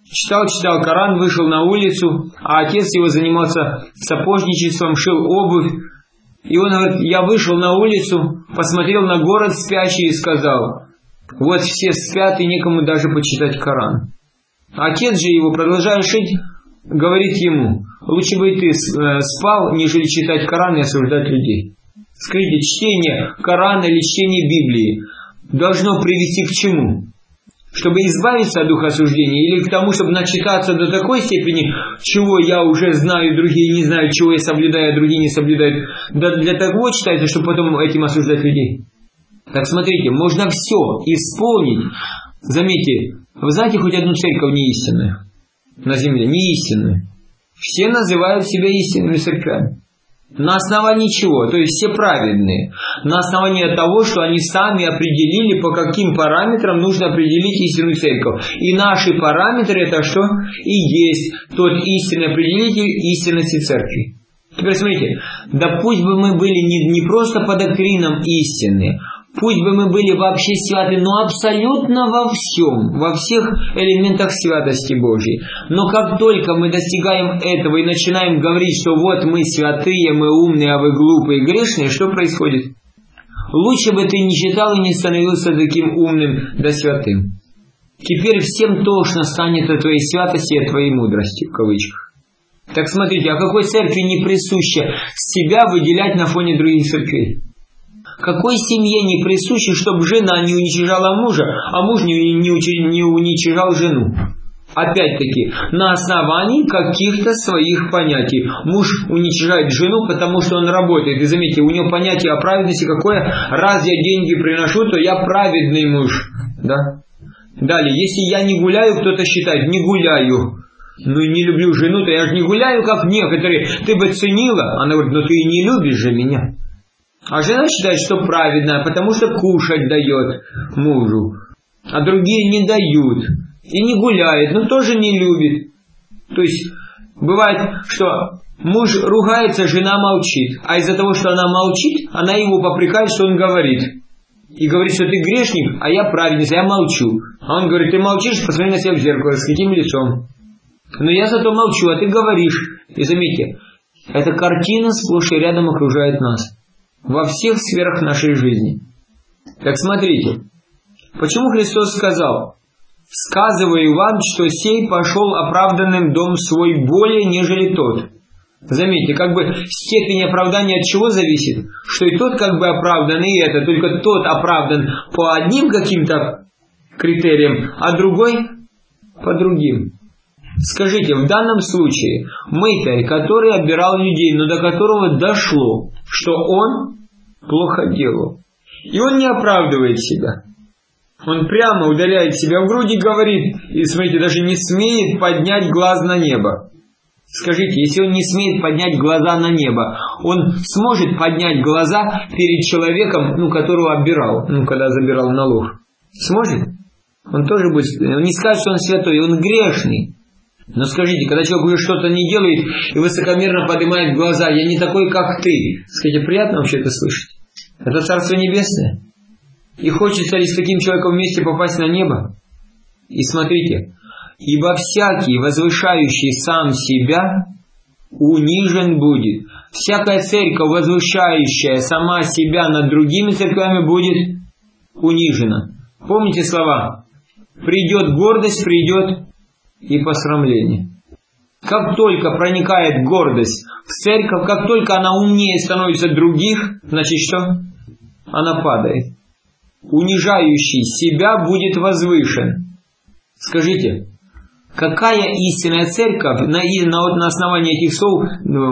Speaker 1: читал Коран, вышел на улицу, а отец его занимался сапожничеством, шил обувь. И он говорит, я вышел на улицу, посмотрел на город спящий и сказал, вот все спят и некому даже почитать Коран. Отец же его, продолжая шить, говорит ему, лучше бы и ты спал, нежели читать Коран и осуждать людей. Скажите, чтение Корана или чтение Библии должно привести к чему? Чтобы избавиться от духа осуждения или к тому, чтобы начитаться до такой степени, чего я уже знаю, другие не знают, чего я соблюдаю, а другие не соблюдают. Да для того читается, чтобы потом этим осуждать людей. Так смотрите, можно все исполнить. Заметьте, вы знаете хоть одну церковь неистинную на земле? Неистинную. Все называют себя истинными церквями. На основании чего? То есть все праведные. На основании того, что они сами определили, по каким параметрам нужно определить истинную церковь. И наши параметры это что? И есть тот истинный определитель истинности церкви. Теперь смотрите, да пусть бы мы были не просто по доктринам истинны, пусть бы мы были вообще святы, но абсолютно во всем, во всех элементах святости Божьей. Но как только мы достигаем этого и начинаем говорить, что вот мы святые, мы умные, а вы глупые и грешные, что происходит? Лучше бы ты не читал и не становился таким умным да святым. Теперь всем тошно станет о твоей святости и о твоей мудрости, в кавычках. Так смотрите, а какой церкви не присуще себя выделять на фоне других церквей? Какой семье не присуще, чтобы жена не уничижала мужа, а муж не уничижал жену? Опять-таки, на основании каких-то своих понятий. Муж уничижает жену, потому что он работает. И заметьте, у него понятие о праведности какое? Раз я деньги приношу, то я праведный муж. Да? Далее, если я не гуляю, кто-то считает, не гуляю. Ну и не люблю жену, то я же не гуляю, как некоторые. Ты бы ценила. Она говорит, но ты и не любишь же меня. А жена считает, что праведная, потому что кушать дает мужу, а другие не дают. И не гуляет, но тоже не любит. То есть, бывает, что муж ругается, жена молчит. А из-за того, что она молчит, она его попрекает, что он говорит. И говорит, что ты грешник, а я праведник, я молчу. А он говорит, ты молчишь, посмотри на себя в зеркало, с каким лицом. Но я зато молчу, а ты говоришь. И заметьте, эта картина сплошь и рядом окружает нас. Во всех сферах нашей жизни. Так смотрите, почему Христос сказал, сказываю вам, что сей пошел оправданным дом свой более, нежели тот. Заметьте, как бы степень оправдания от чего зависит? Что и тот как бы оправдан, и это, только тот оправдан по одним каким-то критериям, а другой по другим. Скажите, в данном случае мытарь, который обирал людей, но до которого дошло, что он плохо делал, и он не оправдывает себя. Он прямо ударяет себя в грудь и говорит, и смотрите, даже не смеет поднять глаз на небо. Скажите, если он не смеет поднять глаза на небо, он сможет поднять глаза перед человеком, которого оббирал, когда забирал налог? Сможет? Он тоже будет, он не скажет, что он святой, он грешный. Но скажите, когда человек уже что-то не делает и высокомерно поднимает глаза, я не такой, как ты. Скажите, приятно вообще это слышать? Это Царство Небесное. И хочется ли с таким человеком вместе попасть на небо? И смотрите, ибо всякий, возвышающий сам себя, унижен будет. Всякая церковь, возвышающая сама себя над другими церквями, будет унижена. Помните слова? Придет гордость, придет и посрамление. Как только проникает гордость в церковь, как только она умнее становится других, значит что? Она падает. Унижающий себя будет возвышен. Скажите, какая истинная церковь на основании этих слов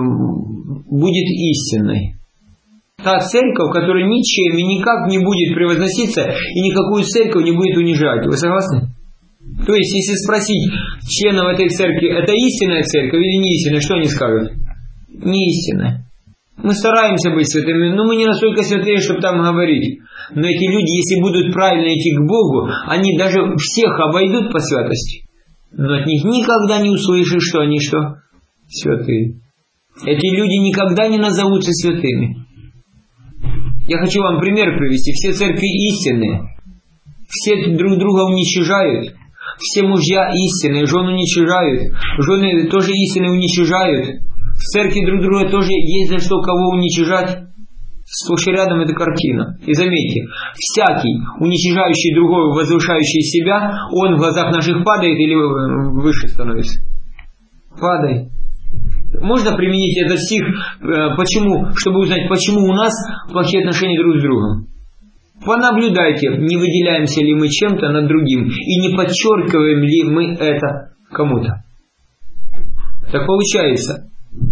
Speaker 1: будет истинной? Та церковь, которая ничем и никак не будет превозноситься и никакую церковь не будет унижать. Вы согласны? То есть, если спросить членов этой церкви, это истинная церковь или не истинная, что они скажут? Не истинная. Мы стараемся быть святыми, но мы не настолько святые, чтобы там говорить. Но эти люди, если будут правильно идти к Богу, они даже всех обойдут по святости. Но от них никогда не услышишь, что они что? Святые. Эти люди никогда не назовутся святыми. Я хочу вам пример привести. Все церкви истинные. Все друг друга уничижают. Все мужья истинные, жены уничижают. Жены тоже истинные уничижают. В церкви друг друга тоже есть за что кого уничижать. Сплошь и рядом эта картина. И заметьте, всякий, уничижающий другого, возвышающий себя, он в глазах наших падает или выше становится? Падает. Можно применить этот стих, почему, чтобы узнать, почему у нас плохие отношения друг с другом. Понаблюдайте, не выделяемся ли мы чем-то над другим, и не подчеркиваем ли мы это кому-то. Так получается,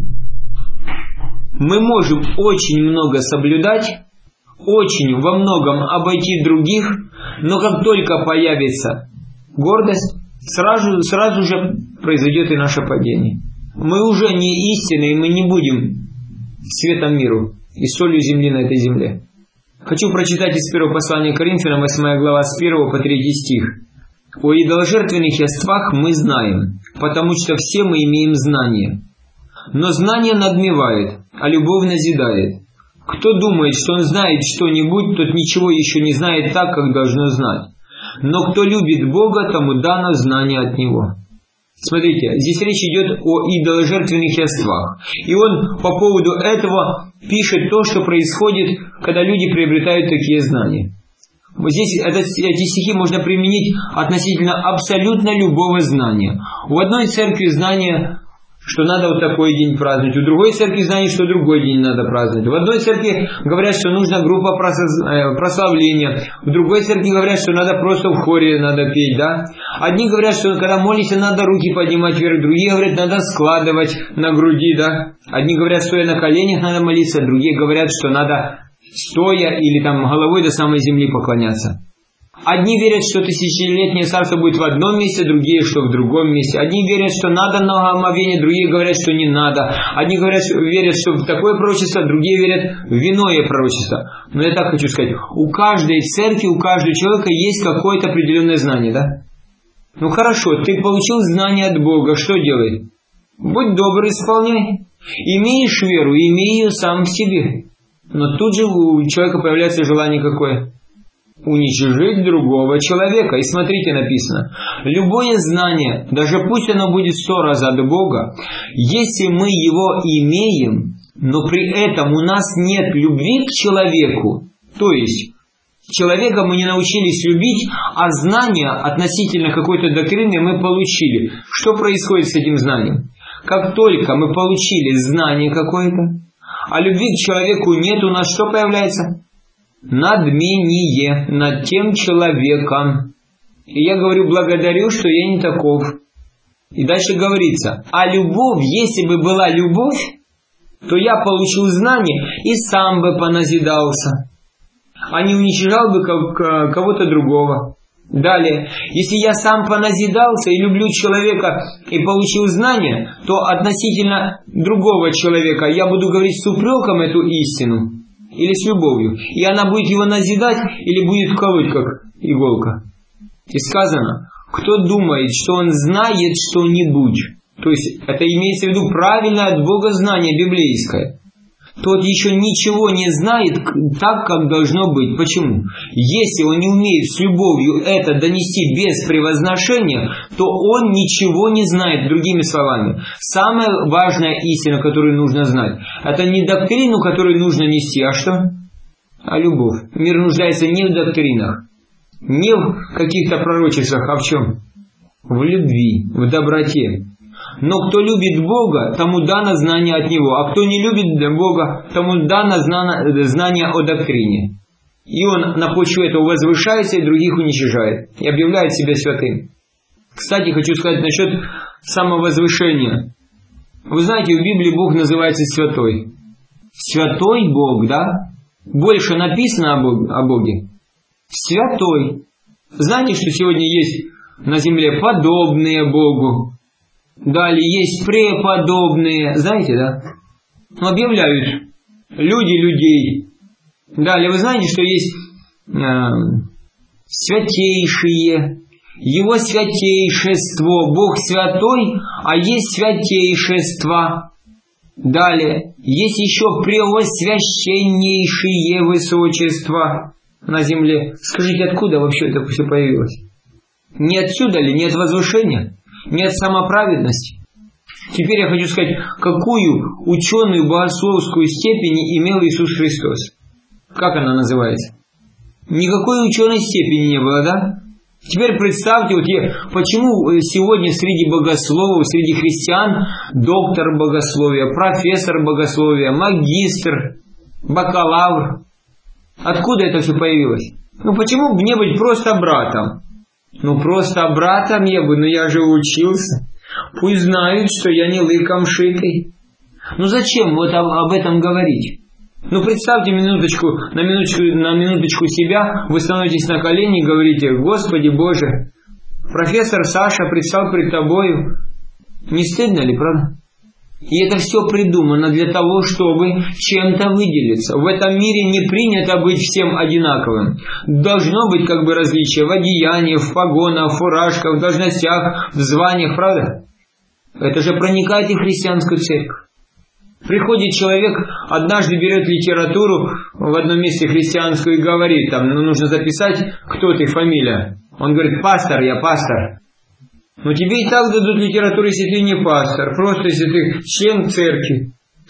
Speaker 1: мы можем очень много соблюдать, очень во многом обойти других, но как только появится гордость, сразу же произойдет и наше падение. Мы уже не истинные, мы не будем светом миру и солью земли на этой земле. Хочу прочитать из первого послания к Коринфянам, 8 глава, с 1 по 3 стих. «О идоложертвенных яствах мы знаем, потому что все мы имеем знание. Но знание надмевает, а любовь назидает. Кто думает, что он знает что-нибудь, тот ничего еще не знает так, как должно знать. Но кто любит Бога, тому дано знание от Него». Смотрите, здесь речь идет о идоложертвенных яствах. И он по поводу этого пишет то, что происходит, когда люди приобретают такие знания. Вот здесь эти стихи можно применить относительно абсолютно любого знания. У одной церкви знание, что надо вот такой день праздновать. У другой церкви знание, что другой день надо праздновать. В одной церкви говорят, что нужна группа прославления. В другой церкви говорят, что надо просто в хоре надо петь, да? Одни говорят, что когда молишься, надо руки поднимать вверх. Другие говорят, надо складывать на груди, да? Одни говорят, стоя на коленях надо молиться. Другие говорят, что надо стоя или там головой до самой земли поклоняться. Одни верят, что тысячелетнее царство будет в одном месте, другие, что в другом месте. Одни верят, что надо многоомовение, другие говорят, что не надо. Одни верят, что в такое пророчество, другие верят в иное пророчество. Но я так хочу сказать, у каждой церкви, у каждого человека есть какое-то определенное знание, да? Ну хорошо, ты получил знание от Бога, что делай? Будь добр, исполняй. Имеешь веру, имей ее сам в себе. Но тут же у человека появляется желание какое? Уничижить другого человека. И смотрите, написано, любое знание, даже пусть оно будет 100 раз от Бога, если мы его имеем, но при этом у нас нет любви к человеку, то есть человека мы не научились любить, а знания относительно какой-то доктрины мы получили. Что происходит с этим знанием? Как только мы получили знание какое-то, а любви к человеку нет, у нас что появляется? Надмение над тем человеком. И я говорю, благодарю, что я не таков. И дальше говорится, а любовь, если бы была любовь, то я получил знание и сам бы поназидался, а не уничижал бы кого-то другого. Далее, если я сам поназидался и люблю человека и получил знания, то относительно другого человека я буду говорить с упреком эту истину или с любовью, и она будет его назидать или будет колоть, как иголка. И сказано, кто думает, что он знает что-нибудь, то есть это имеется в виду правильное от Бога знание библейское, тот еще ничего не знает так, как должно быть. Почему? Если он не умеет с любовью это донести без превозношения, то он ничего не знает. Другими словами, самая важная истина, которую нужно знать, это не доктрину, которую нужно нести, а что? А любовь. Мир нуждается не в доктринах, не в каких-то пророчествах, а в чем? В любви, в доброте. Но кто любит Бога, тому дано знание от Него, а кто не любит Бога, тому дано знание о доктрине. И он на почве этого возвышается и других уничижает, и объявляет себя святым. Кстати, хочу сказать насчет самовозвышения. Вы знаете, в Библии Бог называется святой. Святой Бог, да? Больше написано о Боге. Святой. Знаете, что сегодня есть на земле подобные Богу? Далее есть преподобные, знаете, да? Объявляют люди людей. Далее вы знаете, что есть святейшие, Его святейшество, Бог святой, а есть святейшество. Далее есть еще преосвященнейшие высочества на земле. Скажите, откуда вообще это все появилось? Не отсюда ли, не от возвышения? Нет самоправедности. Теперь я хочу сказать, какую ученую богословскую степень имел Иисус Христос. Как она называется? Никакой ученой степени не было, да? Теперь представьте, почему сегодня среди богословов, среди христиан доктор богословия, профессор богословия, магистр, бакалавр. Откуда это все появилось? Почему бы не быть просто братом? Просто братом я бы, но я же учился. Пусть знают, что я не лыком шитый. Зачем об этом говорить? Представьте на минуточку себя, вы становитесь на колени и говорите: Господи Боже, профессор Саша предстал пред Тобою. Не стыдно ли, правда? И это все придумано для того, чтобы чем-то выделиться. В этом мире не принято быть всем одинаковым. Должно быть различие в одеянии, в погонах, в фуражках, в должностях, в званиях, правда? Это же проникает и в христианскую церковь. Приходит человек, однажды берет литературу в одном месте христианскую и говорит, нужно записать, кто ты, фамилия. Он говорит: пастор, я пастор. Тебе и так дадут литературу, если ты не пастор, просто если ты член церкви.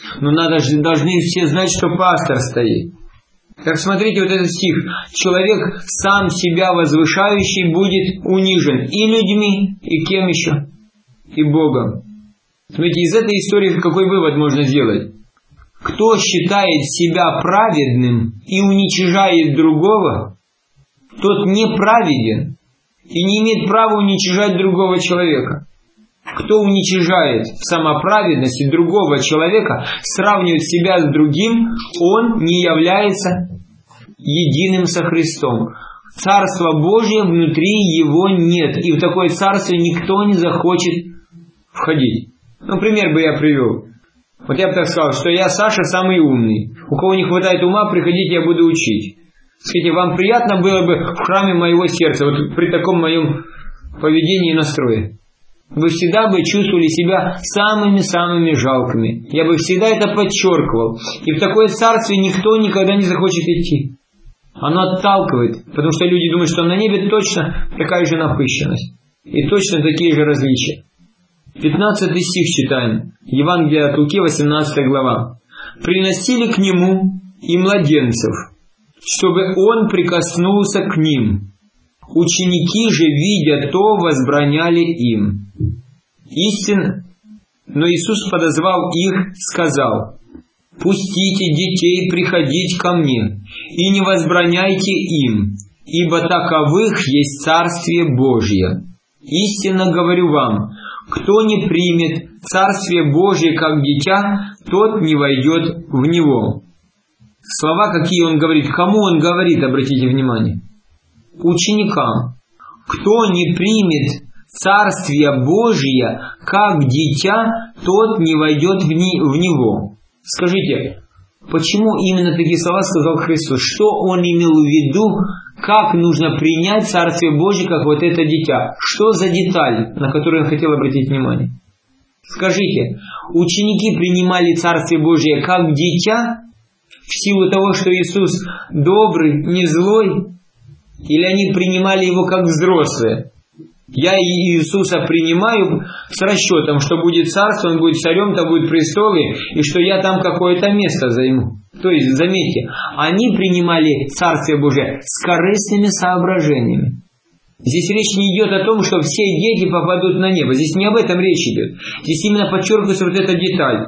Speaker 1: Должны все знать, что пастор стоит. Так смотрите, этот стих. Человек, сам себя возвышающий, будет унижен и людьми, и кем еще? И Богом. Смотрите, из этой истории какой вывод можно сделать? Кто считает себя праведным и уничижает другого, тот неправеден и не имеет права уничижать другого человека. Кто уничижает в самоправедности другого человека, сравнивает себя с другим, он не является единым со Христом. Царство Божие внутри его нет, и в такое царство никто не захочет входить. Пример бы я привел. Я бы так сказал, что я, Саша, самый умный. У кого не хватает ума, приходите, я буду учить. Скажите, вам приятно было бы в храме моего сердца, при таком моем поведении и настрое? Вы всегда бы чувствовали себя самыми-самыми жалкими. Я бы всегда это подчеркивал. И в такое царствие никто никогда не захочет идти. Оно отталкивает, потому что люди думают, что на небе точно такая же напыщенность. И точно такие же различия. 15 стих читаем. Евангелие от Луки, 18 глава. «Приносили к нему и младенцев, чтобы он прикоснулся к ним. Ученики же, видя то, возбраняли им. Истинно, но Иисус, подозвал их, сказал: пустите детей приходить ко мне, и не возбраняйте им, ибо таковых есть Царствие Божье. Истинно говорю вам, кто не примет Царствие Божие как дитя, тот не войдет в него». Слова, какие он говорит, кому он говорит, обратите внимание. Ученикам. Кто не примет Царствие Божие как дитя, тот не войдет в него. Скажите, почему именно такие слова сказал Христос? Что Он имел в виду, как нужно принять Царствие Божие, как вот это дитя? Что за деталь, на которую я хотел обратить внимание? Скажите, ученики принимали Царствие Божие как дитя, в силу того, что Иисус добрый, не злой? Или они принимали Его как взрослые? Я Иисуса принимаю с расчетом, что будет царство, Он будет царем, там будут престолы, и что я там какое-то место займу. То есть, заметьте, они принимали Царствие Божие с корыстными соображениями. Здесь речь не идет о том, что все дети попадут на небо. Здесь не об этом речь идет. Здесь именно подчеркивается вот эта деталь.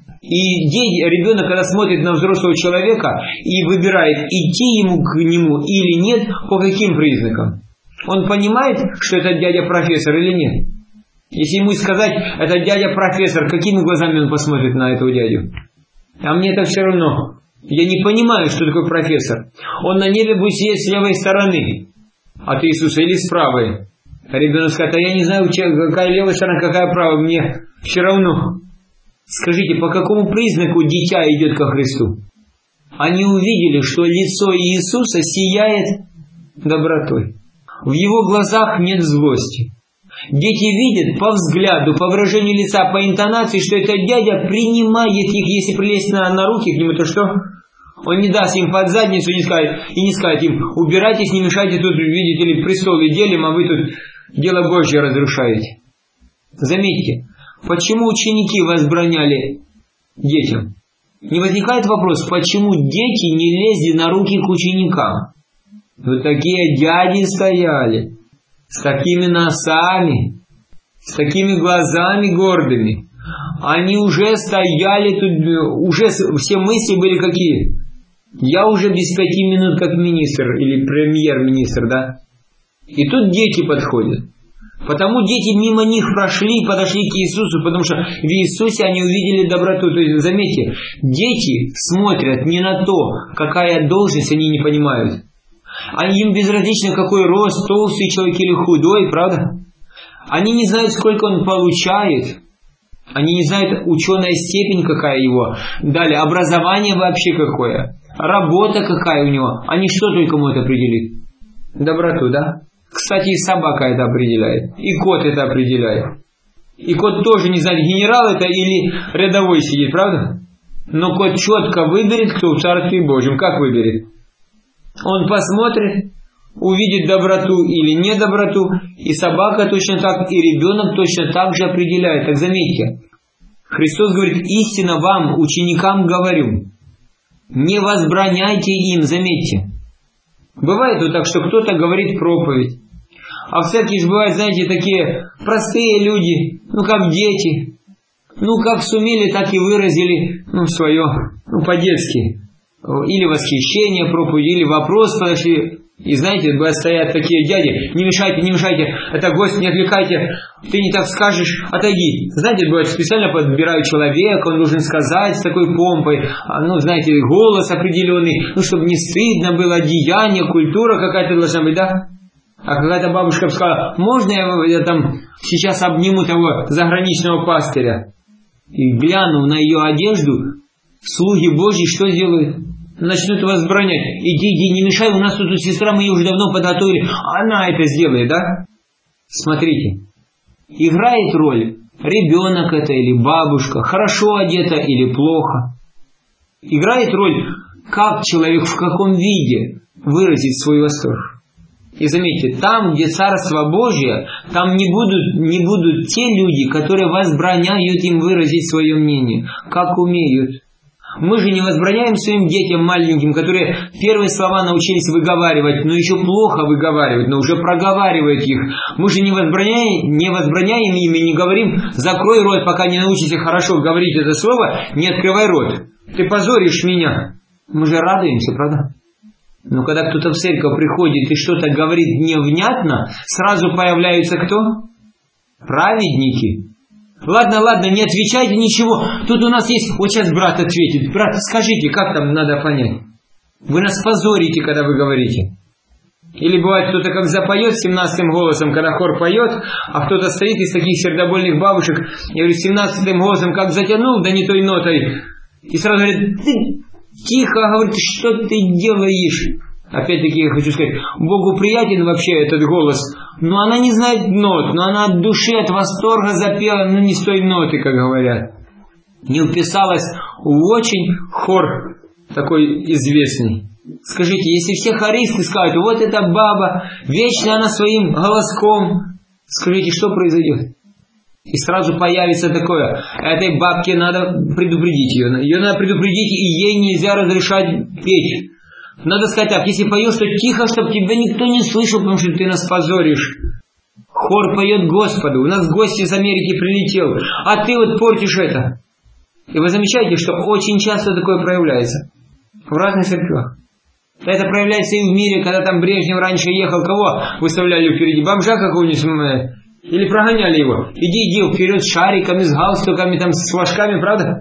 Speaker 1: И ребенок, когда смотрит на взрослого человека и выбирает, идти ему к нему или нет, по каким признакам? Он понимает, что это дядя профессор или нет? Если ему сказать, это дядя профессор, какими глазами он посмотрит на этого дядю? А мне это все равно. Я не понимаю, что такое профессор. Он на небе будет сидеть с левой стороны от Иисуса или с правой. А ребенок скажет, а я не знаю, какая левая сторона, какая правая, мне все равно. Скажите, по какому признаку дитя идет ко Христу? Они увидели, что лицо Иисуса сияет добротой. В Его глазах нет злости. Дети видят по взгляду, по выражению лица, по интонации, что этот дядя принимает их. Если прилезть на руки к нему, то что? Он не даст им под задницу и не скажет им, убирайтесь, не мешайте, тут, видите ли, престолы делим, а вы тут дело Божье разрушаете. Заметьте, почему ученики возбраняли детям? Не возникает вопрос, почему дети не лезли на руки к ученикам? Вот такие дяди стояли, с такими носами, с такими глазами гордыми. Они уже стояли тут, уже все мысли были какие? Я уже без 5 минут как министр или премьер-министр, да? И тут дети подходят. Потому дети мимо них прошли и подошли к Иисусу, потому что в Иисусе они увидели доброту. То есть, заметьте, дети смотрят не на то, какая должность, они не понимают. Им безразлично, какой рост, толстый человек или худой, правда? Они не знают, сколько он получает. Они не знают, ученая степень какая его. Далее, образование вообще какое. Работа какая у него. Они что только могут определить? Доброту, да? Кстати, и собака это определяет. И кот это определяет. И кот тоже не знает, генерал это или рядовой сидит, правда? Но кот четко выберет, кто в Царстве Божьем. Как выберет? Он посмотрит, увидит доброту или недоброту, и собака точно так, и ребенок точно так же определяет. Так заметьте, Христос говорит, истинно вам, ученикам говорю, не возбраняйте им, заметьте. Бывает вот так, что кто-то говорит проповедь, а всякие же бывают, знаете, такие простые люди, как дети, как сумели, так и выразили, свое, по-детски. Или восхищение проповеди, или вопрос подошли. И знаете, стоят такие дяди, не мешайте, это гость, не отвлекайте, ты не так скажешь, отойди. Знаете, бывает, специально подбирают человека, он должен сказать с такой помпой, знаете, голос определенный, чтобы не стыдно было, одеяние, культура какая-то должна быть, да? А какая-то бабушка сказала, можно я там сейчас обниму того заграничного пастыря? И глянув на ее одежду, слуги Божьи что делают? Начнут возбранять. Иди, не мешай, у нас тут сестра, мы ее уже давно подготовили. Она это сделает, да? Смотрите. Играет роль ребенок это или бабушка, хорошо одета или плохо. Играет роль, как человек, в каком виде выразить свой восторг. И заметьте, там, где Царство Божье, там не будут те люди, которые возбраняют им выразить свое мнение, как умеют. Мы же не возбраняем своим детям маленьким, которые первые слова научились выговаривать, но еще плохо выговаривают, но уже проговаривают их. Мы же не возбраняем им и не говорим, закрой рот, пока не научишься хорошо говорить это слово, не открывай рот. Ты позоришь меня. Мы же радуемся, правда? Но когда кто-то в церковь приходит и что-то говорит невнятно, сразу появляются кто? Праведники. Ладно, не отвечайте ничего. Тут у нас есть... Вот сейчас брат ответит. Брат, скажите, как там надо понять? Вы нас позорите, когда вы говорите. Или бывает, кто-то как запоет 17-м голосом, когда хор поет, а кто-то стоит из таких сердобольных бабушек, и говорит, 17-м голосом как затянул, да не той нотой, и сразу говорит, ты тихо, говорит, что ты делаешь? Опять-таки я хочу сказать, Богу приятен вообще этот голос, но она не знает нот, но она от души, от восторга запела, но не с той ноты, как говорят. Не уписалась в очень хор такой известный. Скажите, если все хористы скажут, вот эта баба, вечно она своим голоском, скажите, что произойдет? И сразу появится такое, этой бабке надо предупредить ее. Ее надо предупредить, и ей нельзя разрешать петь. Надо сказать так, если поешь, то тихо, чтобы тебя никто не слышал, потому что ты нас позоришь. Хор поет Господу, у нас гость из Америки прилетел, а ты вот портишь это. И вы замечаете, что очень часто такое проявляется в разных церквях. Это проявляется и в мире, когда там Брежнев раньше ехал, кого выставляли впереди? Бомжа какого-нибудь? Или прогоняли его? Иди вперед с шариками, с галстуками, там, с флажками, правда?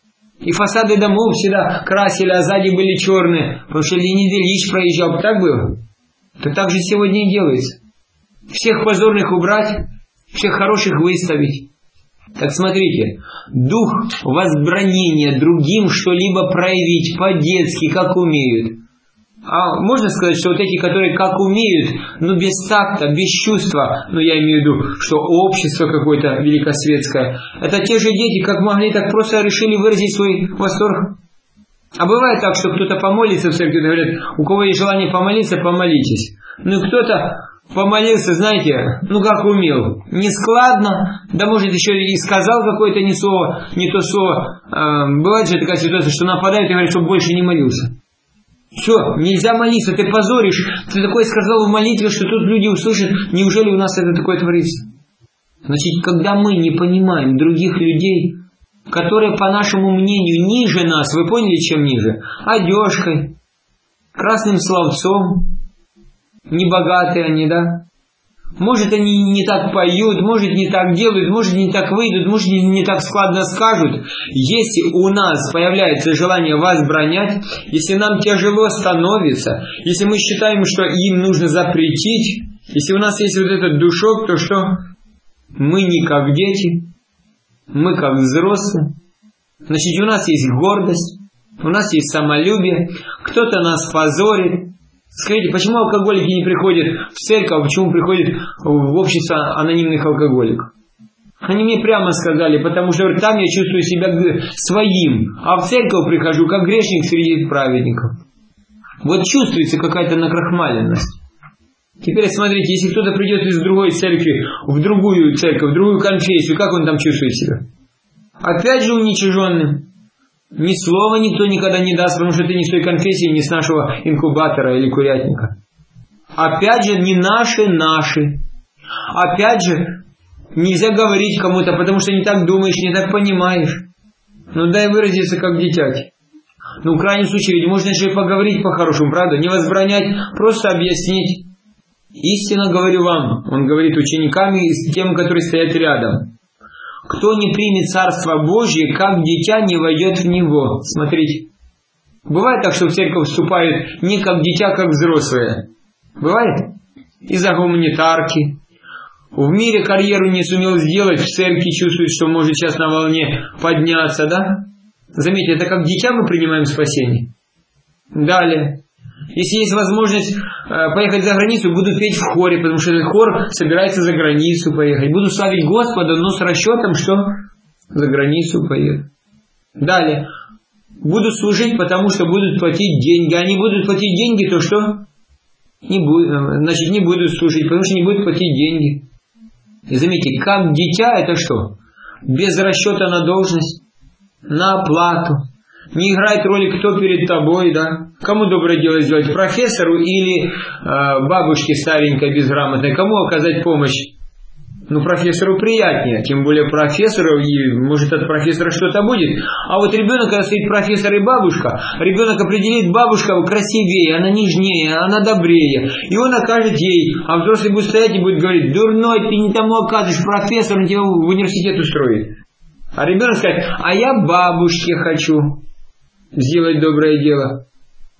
Speaker 1: И фасады домов всегда красили, а сзади были черные, потому что Леонид Ильич проезжал. Так было? Так же сегодня и делается. Всех позорных убрать, всех хороших выставить. Так смотрите, дух возбранения другим что-либо проявить по-детски, как умеют. А можно сказать, что вот эти, которые как умеют, но без такта, без чувства, я имею в виду, что общество какое-то великосветское, это те же дети, как могли, так просто решили выразить свой восторг. А бывает так, что кто-то помолится в церкви, говорят, у кого есть желание помолиться, помолитесь. И кто-то помолился, знаете, как умел, нескладно, да может еще и сказал какое-то не то слово. Бывает же такая ситуация, что нападают и говорят, что больше не молился. Все, нельзя молиться, ты позоришь, ты такое сказал в молитве, что тут люди услышат, неужели у нас это такое творится? Значит, когда мы не понимаем других людей, которые, по нашему мнению, ниже нас, вы поняли, чем ниже? Одежкой, красным словцом, небогатые они, да? Может, они не так поют, может, не так делают, может, не так выйдут, может, не так складно скажут. Если у нас появляется желание возбранять, если нам тяжело становится, если мы считаем, что им нужно запретить, если у нас есть вот этот душок, то что? Мы не как дети, мы как взрослые. Значит, у нас есть гордость, у нас есть самолюбие, кто-то нас позорит. Скажите, почему алкоголики не приходят в церковь, почему приходят в общество анонимных алкоголиков? Они мне прямо сказали, потому что там я чувствую себя своим, а в церковь прихожу как грешник среди праведников. Вот чувствуется какая-то накрахмаленность. Теперь смотрите, если кто-то придет из другой церкви в другую церковь, в другую конфессию, как он там чувствует себя? Опять же уничиженным. Ни слова никто никогда не даст, потому что ты не с той конфессии, не с нашего инкубатора или курятника. Опять же, не наши. Опять же, нельзя говорить кому-то, потому что не так думаешь, не так понимаешь. Дай выразиться как дитяти. В крайнем случае, ведь можно же поговорить по-хорошему, правда? Не возбранять, просто объяснить. Истинно говорю вам, он говорит ученикам и с тем, которые стоят рядом. Кто не примет Царство Божье, как дитя не войдет в него. Смотрите. Бывает так, что в церковь вступают не как дитя, как взрослые. Бывает? Из-за гуманитарки. В мире карьеру не сумел сделать, в церкви чувствует, что может сейчас на волне подняться, да? Заметьте, это как дитя мы принимаем спасение. Далее. Если есть возможность поехать за границу, буду петь в хоре, потому что этот хор собирается за границу поехать. Буду славить Господа, но с расчетом, что за границу поеду. Далее. Буду служить, потому что будут платить деньги. А не будут платить деньги, то что? Значит, не буду служить, потому что не будут платить деньги. И заметьте, как дитя это что? Без расчета на должность, на оплату. Не играет роли, кто перед тобой, да? Кому доброе дело сделать? Профессору или бабушке старенькой, безграмотной? Кому оказать помощь? Профессору приятнее, тем более профессору, и может от профессора что-то будет. А вот ребенок, когда стоит профессор и бабушка, ребенок определит, бабушка красивее, она нежнее, она добрее, и он окажет ей. А взрослый будет стоять и будет говорить, дурной, ты не тому оказываешь, профессор, он тебя в университет устроит. А ребенок скажет, а я бабушке хочу сделать доброе дело.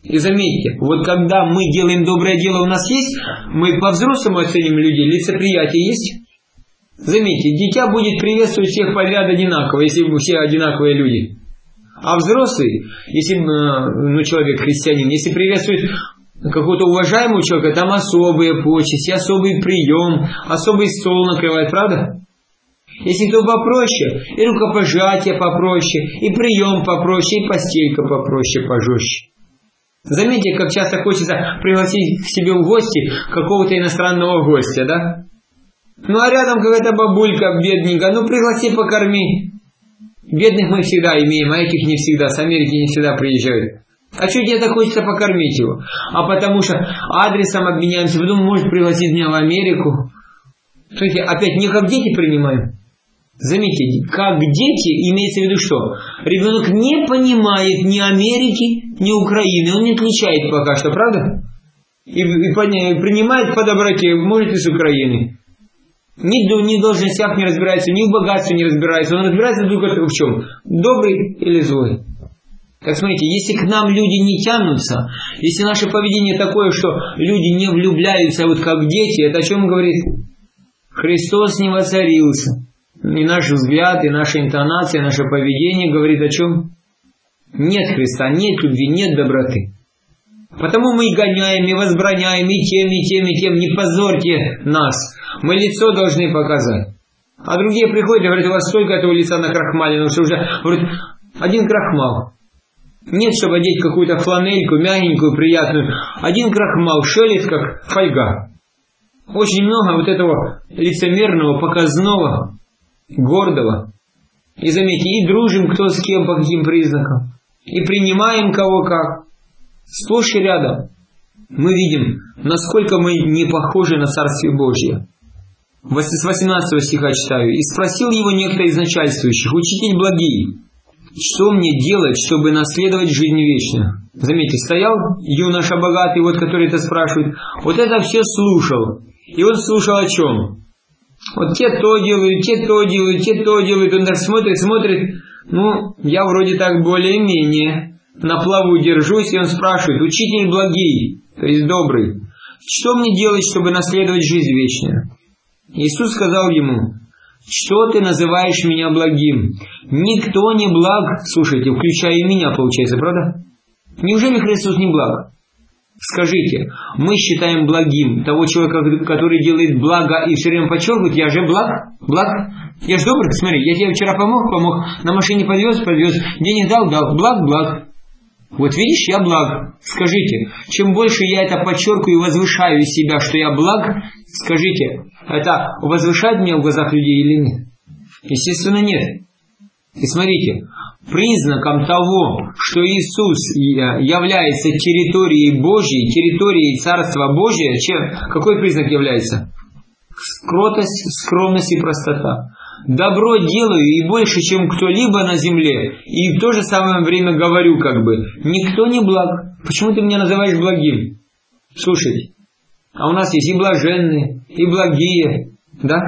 Speaker 1: И заметьте, вот когда мы делаем доброе дело, у нас есть, мы по-взрослому оценим людей, лицеприятие есть. Заметьте, дитя будет приветствовать всех подряд одинаково, если все одинаковые люди. А взрослый, если человек христианин, если приветствует какого-то уважаемого человека, там особые почести, особый прием, особый стол накрывает, правда? Если кто попроще, и рукопожатие попроще, и прием попроще, и постелька попроще, пожестче. Заметьте, как часто хочется пригласить к себе в гости какого-то иностранного гостя, да? Ну а рядом какая-то бабулька бедненькая, ну пригласи, покорми. Бедных мы всегда имеем, а этих не всегда, с Америки не всегда приезжают. А что тебе так хочется покормить его? А потому что адресом обменяемся, потом может пригласить меня в Америку. Смотрите, опять не как дети принимаем. Заметьте, как дети, имеется в виду что? Ребенок не понимает ни Америки, ни Украины, он не отличает пока что, правда? И принимает по доброте, может и с Украины. Ни в должностях не разбирается, ни в богатстве не разбирается, он разбирается только в чем? Добрый или злой. Так смотрите, если к нам люди не тянутся, если наше поведение такое, что люди не влюбляются, вот как дети, это о чем говорит? Христос не воцарился. И наш взгляд, и наша интонация, наше поведение говорит о чем? Нет Христа, нет любви, нет доброты. Потому мы и гоняем, и возбраняем, и тем, и тем, и тем. Не позорьте нас. Мы лицо должны показать. А другие приходят и говорят, у вас столько этого лица накрахмалено, что уже говорят, один крахмал. Нет, чтобы одеть какую-то фланельку, мягенькую, приятную. Один крахмал шелит, как фольга. Очень много вот этого лицемерного, показного, гордого. И заметьте, и дружим кто с кем, по каким признакам. И принимаем кого как. Сплошь и рядом. Мы видим, насколько мы не похожи на Царствие Божье. С 18 стиха читаю. «И спросил его некто из начальствующих, учитель благий, что мне делать, чтобы наследовать жизнь вечную?» Заметьте, стоял юноша богатый, вот который это спрашивает, вот это все слушал. И он слушал о чем? Вот те то делают, те то делают, те то делают. Он так смотрит, ну, я вроде так более-менее на плаву держусь, и он спрашивает, учитель благий, то есть добрый, что мне делать, чтобы наследовать жизнь вечную? Иисус сказал ему, что ты называешь меня благим? Никто не благ, слушайте, включая и меня, получается, правда? Неужели Христос не благ? Скажите, мы считаем благим того человека, который делает благо и все время подчеркивает, я же благ, я же добрый, смотри, я тебе вчера помог, на машине подвез, денег дал, благ. Вот видишь, я благ. Скажите, чем больше я это подчеркиваю и возвышаю себя, что я благ, скажите, это возвышает меня в глазах людей или нет? Естественно, нет. И смотрите, признаком того, что Иисус является территорией Божьей, территорией Царства Божия, какой признак является? Кротость, скромность и простота. Добро делаю и больше, чем кто-либо на земле, и в то же самое время говорю никто не благ. Почему ты меня называешь благим? Слушайте, а у нас есть и блаженные, и благие, да?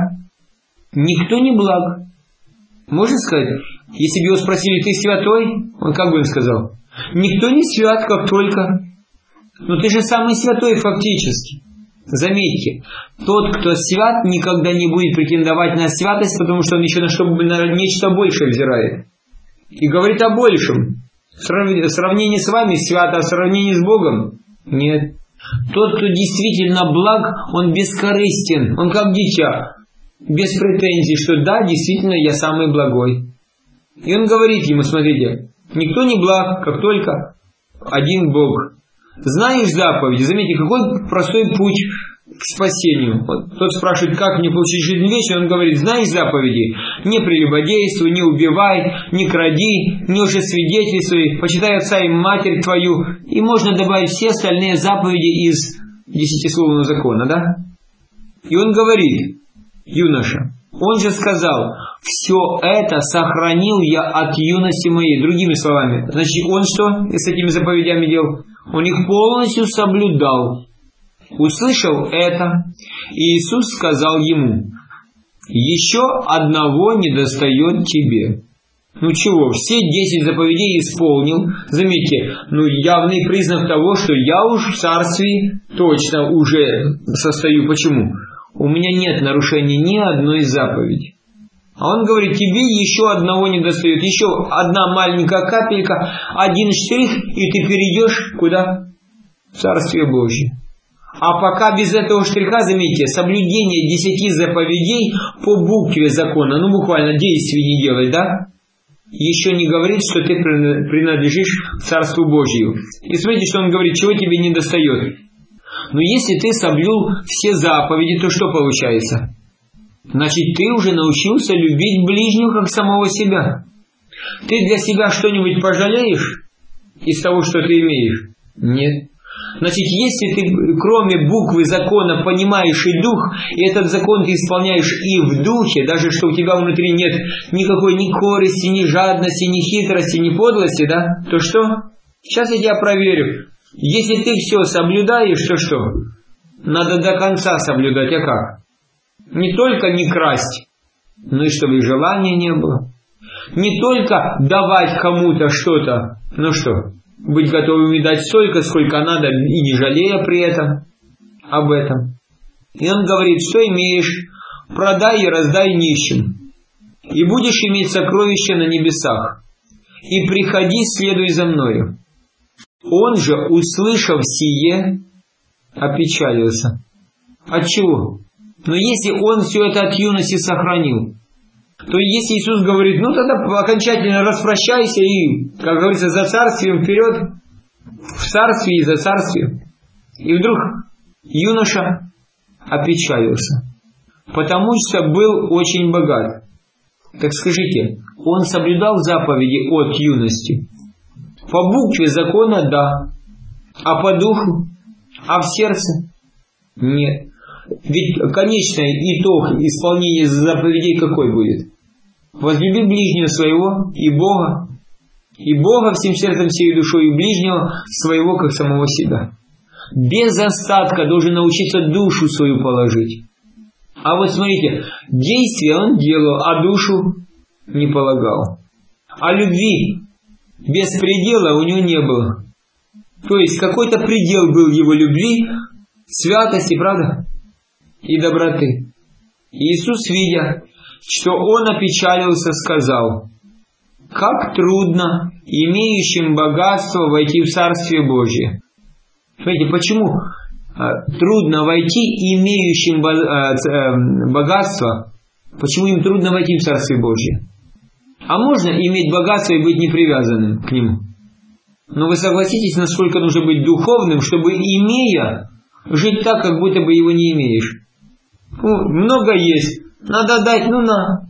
Speaker 1: Никто не благ. Можно сказать, если бы его спросили, ты святой? Он как бы им сказал? Никто не свят, как только. Но ты же самый святой фактически. Заметьте, тот, кто свят, никогда не будет претендовать на святость, потому что он еще на нечто большее взирает. И говорит о большем. В сравнении с вами свято, а в сравнении с Богом нет. Тот, кто действительно благ, он бескорыстен, он как дитя, без претензий, что да, действительно я самый благой. И он говорит ему, смотрите, никто не благ, как только один Бог. Знаешь заповеди? Заметьте, какой простой путь к спасению. Вот тот спрашивает, как мне получить жизнь вечную, он говорит, знаешь заповеди? Не прелюбодействуй, не убивай, не кради, не лжесвидетельствуй, почитай отца и матерь твою. И можно добавить все остальные заповеди из 10-словного закона, да? И он говорит, юноша, он же сказал, все это сохранил я от юности моей. Другими словами, значит, он что с этими заповедями делал? Он их полностью соблюдал. Услышал это, и Иисус сказал ему, еще одного недостает тебе. Ну чего, все 10 заповедей исполнил. Заметьте, явный признак того, что я уж в царстве точно уже состою. Почему? У меня нет нарушения ни одной заповеди. А он говорит, тебе еще одного не достает. Еще одна маленькая капелька, один штрих, и ты перейдешь куда? В Царствие Божье. А пока без этого штриха, заметьте, соблюдение 10 заповедей по букве закона, буквально действий не делать, да? Еще не говорит, что ты принадлежишь к Царству Божию. И смотрите, что он говорит, чего тебе не достает. Но если ты соблюл все заповеди, то что получается? Значит, ты уже научился любить ближнего как самого себя. Ты для себя что-нибудь пожалеешь из того, что ты имеешь? Нет. Значит, если ты кроме буквы закона понимаешь и дух, и этот закон ты исполняешь и в духе, даже что у тебя внутри нет никакой ни корысти, ни жадности, ни хитрости, ни подлости, да, то что? Сейчас я тебя проверю. Если ты все соблюдаешь, то что? Надо до конца соблюдать, а как? Не только не красть, но и чтобы желания не было. Не только давать кому-то что-то, быть готовыми дать столько, сколько надо, и не жалея при этом об этом. И он говорит, что имеешь, продай и раздай нищим, и будешь иметь сокровища на небесах, и приходи, следуй за мною. Он же, услышав сие, опечалился. От чего? Но если он все это от юности сохранил, то если Иисус говорит, тогда окончательно распрощайся и, как говорится, за царствием вперед, в царстве и за царствием. И вдруг юноша опечалился, потому что был очень богат. Так скажите, он соблюдал заповеди от юности? По букве закона – да, а по духу? А в сердце? Нет. Ведь конечный итог исполнения заповедей какой будет? Возлюби ближнего своего и Бога всем сердцем, всей душой, и ближнего своего, как самого себя. Без остатка должен научиться душу свою положить. А вот смотрите, действия он делал, а душу не полагал. А любви без предела у него не было. То есть какой-то предел был его любви, святости, правда? И доброты. Иисус, видя, что он опечалился, сказал, как трудно имеющим богатство войти в Царствие Божие. Смотрите, почему трудно войти имеющим богатство? Почему им трудно войти в Царствие Божие? А можно иметь богатство и быть непривязанным к нему? Но вы согласитесь, насколько нужно быть духовным, чтобы, имея, жить так, как будто бы его не имеешь. Много есть, надо дать, на.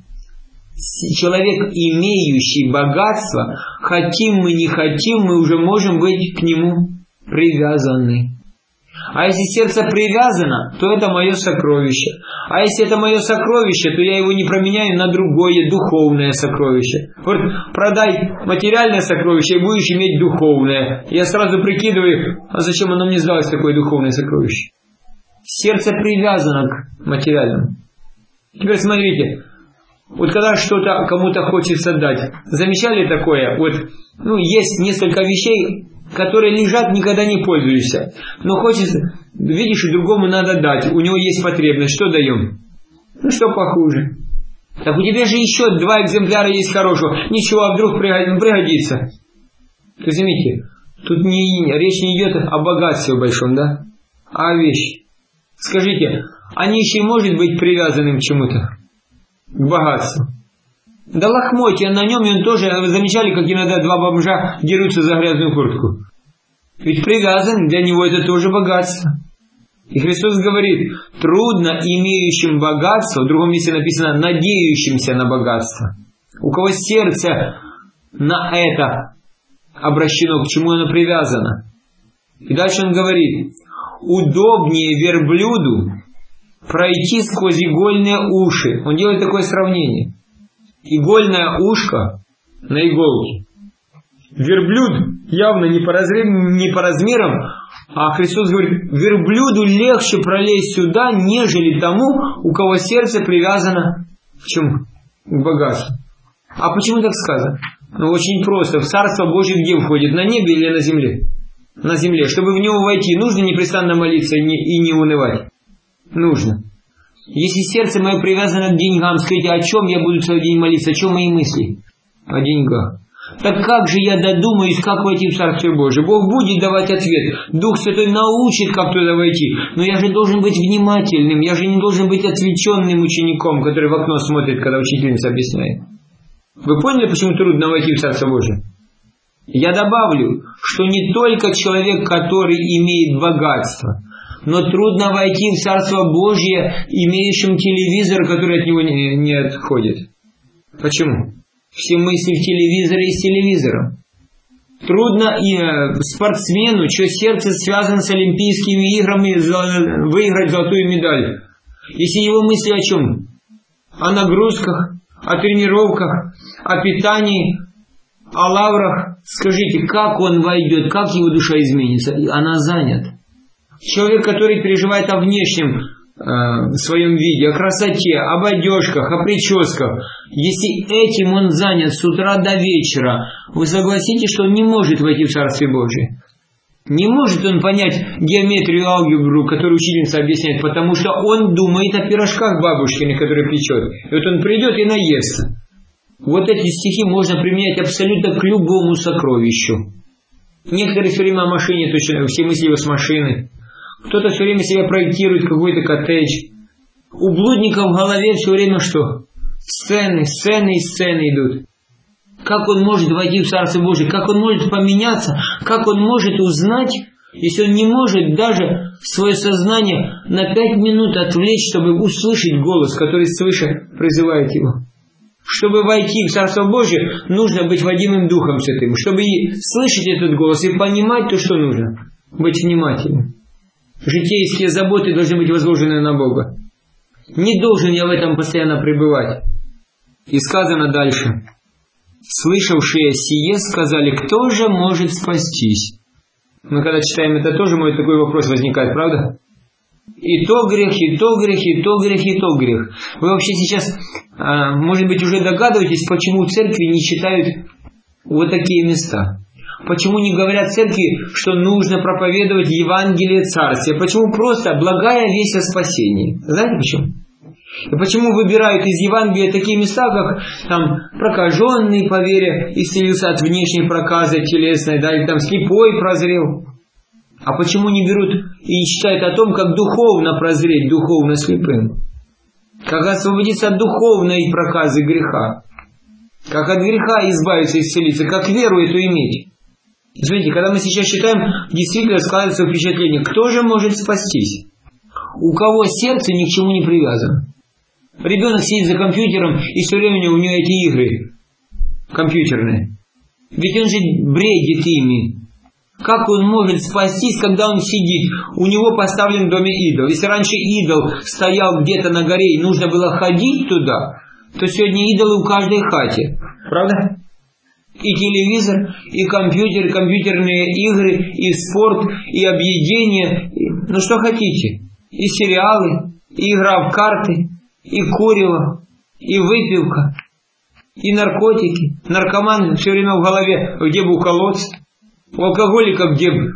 Speaker 1: Человек, имеющий богатство, хотим мы, не хотим, мы уже можем быть к нему привязаны. А если сердце привязано, то это мое сокровище. А если это мое сокровище, то я его не променяю на другое духовное сокровище. Вот продай материальное сокровище и будешь иметь духовное. Я сразу прикидываю, а зачем оно мне сдалось, такое духовное сокровище? Сердце привязано к материальному. Теперь смотрите, вот когда что-то кому-то хочется дать, замечали такое? Есть несколько вещей, которые лежат, никогда не пользуешься. Но хочется, видишь, и другому надо дать. У него есть потребность. Что даем? Что похуже? Так у тебя же еще 2 экземпляра есть хорошего. Ничего, а вдруг пригодится. То заметьте, тут речь не идет о богатстве большом, да? А о вещи. Скажите, а нищий может быть привязанным к чему-то? К богатству? Да лохмотья на нем, и он тоже, вы замечали, как иногда 2 бомжа дерутся за грязную куртку? Ведь привязан, для него это тоже богатство. И Христос говорит, трудно имеющим богатство, в другом месте написано, надеющимся на богатство. У кого сердце на это обращено, к чему оно привязано. И дальше он говорит, удобнее верблюду пройти сквозь игольные уши. Он делает такое сравнение. Игольное ушко на иголке. Верблюд явно не по размерам, а Христос говорит, верблюду легче пролезть сюда, нежели тому, у кого сердце привязано к чему? К богатству. А почему так сказано? Ну, очень просто. В Царство Божие где входит? На небе или на земле? На земле. Чтобы в него войти, нужно непрестанно молиться и не унывать? Нужно. Если сердце мое привязано к деньгам, скажите, о чем я буду целый день молиться? О чем мои мысли? О деньгах. Так как же я додумаюсь, как войти в Царствие Божие? Бог будет давать ответ. Дух Святой научит, как туда войти. Но я же должен быть внимательным. Я же не должен быть отвлеченным учеником, который в окно смотрит, когда учительница объясняет. Вы поняли, почему трудно войти в Царство Божие? Я добавлю, что не только человек, который имеет богатство, но трудно войти в Царство Божье, имеющим телевизор, который от него не отходит. Почему? Все мысли в телевизоре и с телевизором. Трудно и спортсмену, чье сердце связано с Олимпийскими играми, выиграть золотую медаль. Если его мысли о чем? О нагрузках, о тренировках, о питании, о лаврах. Скажите, как он войдет, как его душа изменится? Она занята. Человек, который переживает о внешнем своем виде, о красоте, об одежках, о прическах, если этим он занят с утра до вечера, вы согласитесь, что он не может войти в Царствие Божие? Не может он понять геометрию, алгебру, которую учительница объясняет, потому что он думает о пирожках бабушкиных, которые печет. И вот он придет и наестся. Вот эти стихи можно применять абсолютно к любому сокровищу. Некоторые все время о машине, точно все мысли его с машины. Кто-то все время себя проектирует какой-то коттедж. У блудника в голове все время что? Сцены и сцены идут. Как он может войти в Царство Божие? Как он может поменяться? Как он может узнать, если он не может даже свое сознание на 5 минут отвлечь, чтобы услышать голос, который свыше призывает его? Чтобы войти в Царство Божие, нужно быть водимым Духом Святым. Чтобы слышать этот голос и понимать то, что нужно. Быть внимательным. Житейские заботы должны быть возложены на Бога. Не должен я в этом постоянно пребывать. И сказано дальше. Слышавшие сие сказали, кто же может спастись? Мы когда читаем это тоже, может такой вопрос возникает, правда? И то грех, и то грех, и то грех, и то грех. Вы вообще сейчас, может быть, уже догадываетесь, почему в церкви не читают вот такие места? Почему не говорят в церкви, что нужно проповедовать Евангелие Царствия? Почему просто благая весть о спасении? Знаете почему? И почему выбирают из Евангелия такие места, как там прокаженный по вере исцелился от внешней проказы телесной, да, или там слепой прозрел? А почему не берут и не читают о том, как духовно прозреть, духовно слепым? Как освободиться от духовной проказы греха? Как от греха избавиться и исцелиться? Как веру эту иметь? Смотрите, когда мы сейчас читаем, действительно складывается впечатление, кто же может спастись? У кого сердце ни к чему не привязано? Ребенок сидит за компьютером, и все время у него эти игры компьютерные. Ведь он же бредит ими. Как он может спастись, когда он сидит? У него поставлен в доме идол. Если раньше идол стоял где-то на горе и нужно было ходить туда, то сегодня идолы в каждой хате. Правда? И телевизор, и компьютер, и компьютерные игры, и спорт, и объедение. Ну что хотите? И сериалы, и игра в карты, и курево, и выпивка, и наркотики. Наркоман все время в голове, где бы уколоться. У алкоголика где бы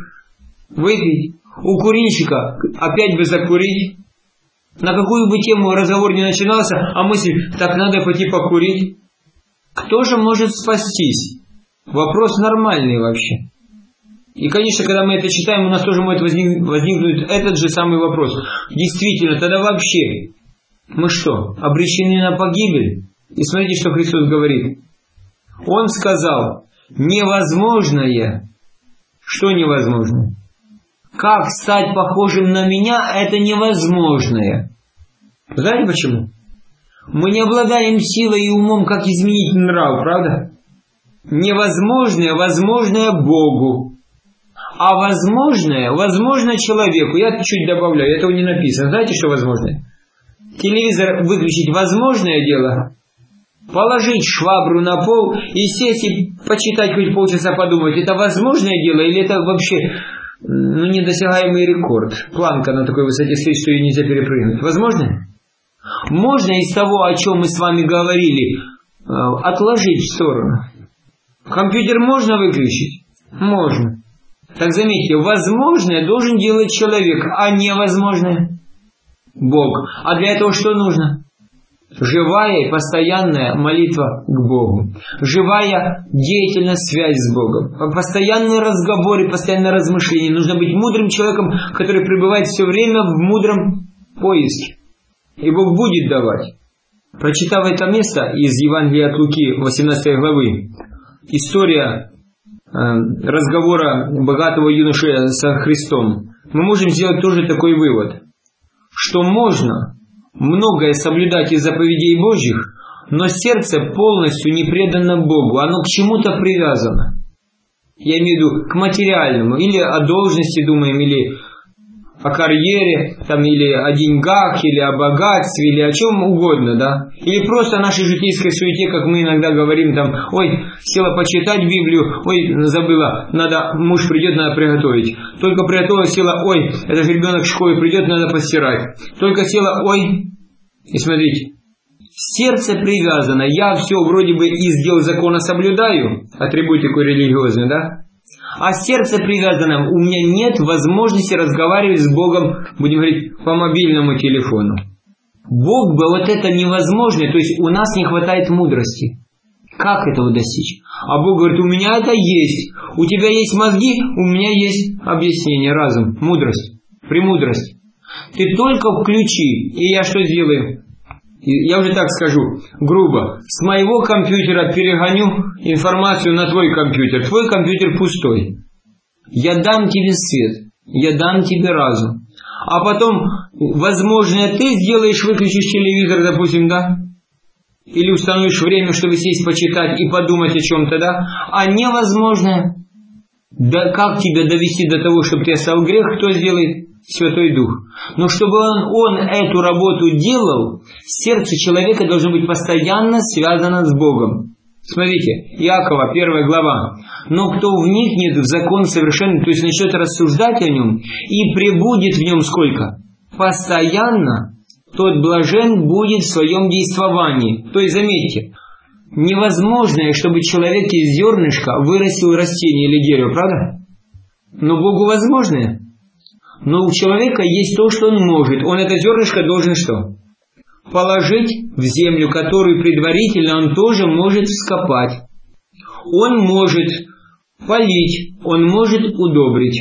Speaker 1: выпить. У курильщика опять бы закурить. На какую бы тему разговор не начинался, а мысль, так надо пойти покурить. Кто же может спастись? Вопрос нормальный вообще. И, конечно, когда мы это читаем, у нас тоже может возникнуть этот же самый вопрос. Действительно, тогда вообще мы что, обречены на погибель? И смотрите, что Христос говорит. Он сказал, невозможное. Что невозможное? Как стать похожим на меня, это невозможное. Знаете почему? Мы не обладаем силой и умом, как изменить нрав, правда? Невозможное, возможное Богу. А возможное, возможно человеку. Я чуть добавляю, этого не написано. Знаете, что возможное? Телевизор выключить возможное дело. Положить швабру на пол и сесть и почитать хоть полчаса, подумать, это возможное дело или это вообще недосягаемый рекорд? Планка на такой высоте стоит, что ее нельзя перепрыгнуть. Возможно? Можно из того, о чем мы с вами говорили, отложить в сторону. Компьютер можно выключить? Можно. Так заметьте, возможное должен делать человек, а невозможное Бог. А для этого что нужно? Живая и постоянная молитва к Богу. Живая деятельная связь с Богом. Постоянные разговоры, постоянное размышление. Нужно быть мудрым человеком, который пребывает все время в мудром поиске. И Бог будет давать. Прочитав это место из Евангелия от Луки, 18 главы, история разговора богатого юноши со Христом, мы можем сделать тоже такой вывод, что можно многое соблюдать из заповедей Божьих, но сердце полностью не предано Богу, оно к чему-то привязано. Я имею в виду к материальному, или о должности думаем, или о карьере, там, или о деньгах, или о богатстве, или о чем угодно, да? Или просто о нашей житейской суете, как мы иногда говорим, там, ой, села почитать Библию, ой, забыла, надо, муж придет, надо приготовить. Только приготовила, села, ой, это же ребенок в школе придет, надо постирать. Только села, ой, и смотрите, сердце привязано, я все вроде бы из дел закона соблюдаю, атрибутику религиозную, да? А сердце привязано, у меня нет возможности разговаривать с Богом, будем говорить, по мобильному телефону. Бог бы вот это невозможно, то есть у нас не хватает мудрости. Как этого достичь? А Бог говорит, у меня это есть, у тебя есть мозги, у меня есть объяснение, разум, мудрость, премудрость. Ты только включи, и я что сделаю? Я уже так скажу, грубо, с моего компьютера перегоню информацию на твой компьютер. Твой компьютер пустой. Я дам тебе свет, я дам тебе разум. А потом, возможно, ты сделаешь, выключишь телевизор, допустим, да? Или установишь время, чтобы сесть почитать и подумать о чем-то, да? А невозможно. Да как тебя довести до того, чтобы ты оставил грех, кто сделает? Святой Дух. Но чтобы он эту работу делал, сердце человека должно быть постоянно связано с Богом. Смотрите, Иакова, 1 глава. Но кто вникнет в закон совершенный, то есть начнет рассуждать о нем, и пребудет в нем сколько? Постоянно, тот блажен будет в своем действовании. То есть, заметьте, невозможно, чтобы человек из зернышка вырастил растение или дерево, правда? Но Богу возможно. Но у человека есть то, что он может. Он это зернышко должен что? Положить в землю, которую предварительно он тоже может вскопать. Он может полить, он может удобрить.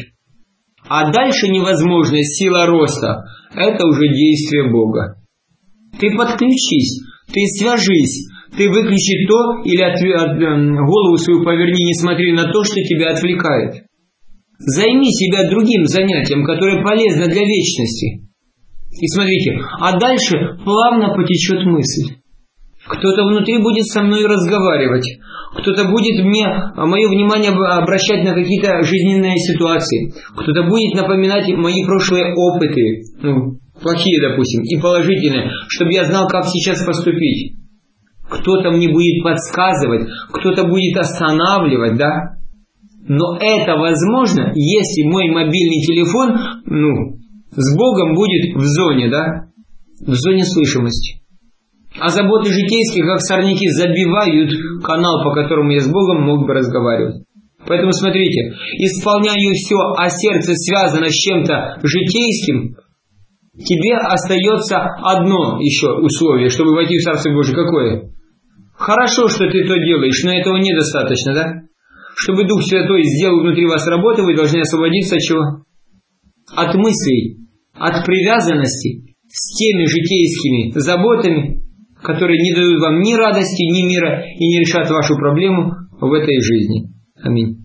Speaker 1: А дальше невозможно, сила роста. Это уже действие Бога. Ты подключись, ты свяжись, ты выключи то или голову свою поверни, не смотри на то, что тебя отвлекает. Займи себя другим занятием, которое полезно для вечности. И смотрите, а дальше плавно потечет мысль. Кто-то внутри будет со мной разговаривать, кто-то будет мое внимание обращать на какие-то жизненные ситуации, кто-то будет напоминать мои прошлые опыты, плохие, допустим, и положительные, чтобы я знал, как сейчас поступить. Кто-то мне будет подсказывать, кто-то будет останавливать, да? Но это возможно, если мой мобильный телефон, с Богом будет в зоне, да? В зоне слышимости. А заботы житейские, как сорняки, забивают канал, по которому я с Богом мог бы разговаривать. Поэтому смотрите, исполняю все, а сердце связано с чем-то житейским, тебе остается одно еще условие, чтобы войти в Царство Божие. Какое? Хорошо, что ты то делаешь, но этого недостаточно, да? Чтобы Дух Святой сделал внутри вас работу, вы должны освободиться от чего? От мыслей, от привязанности с теми житейскими заботами, которые не дают вам ни радости, ни мира и не решат вашу проблему в этой жизни. Аминь.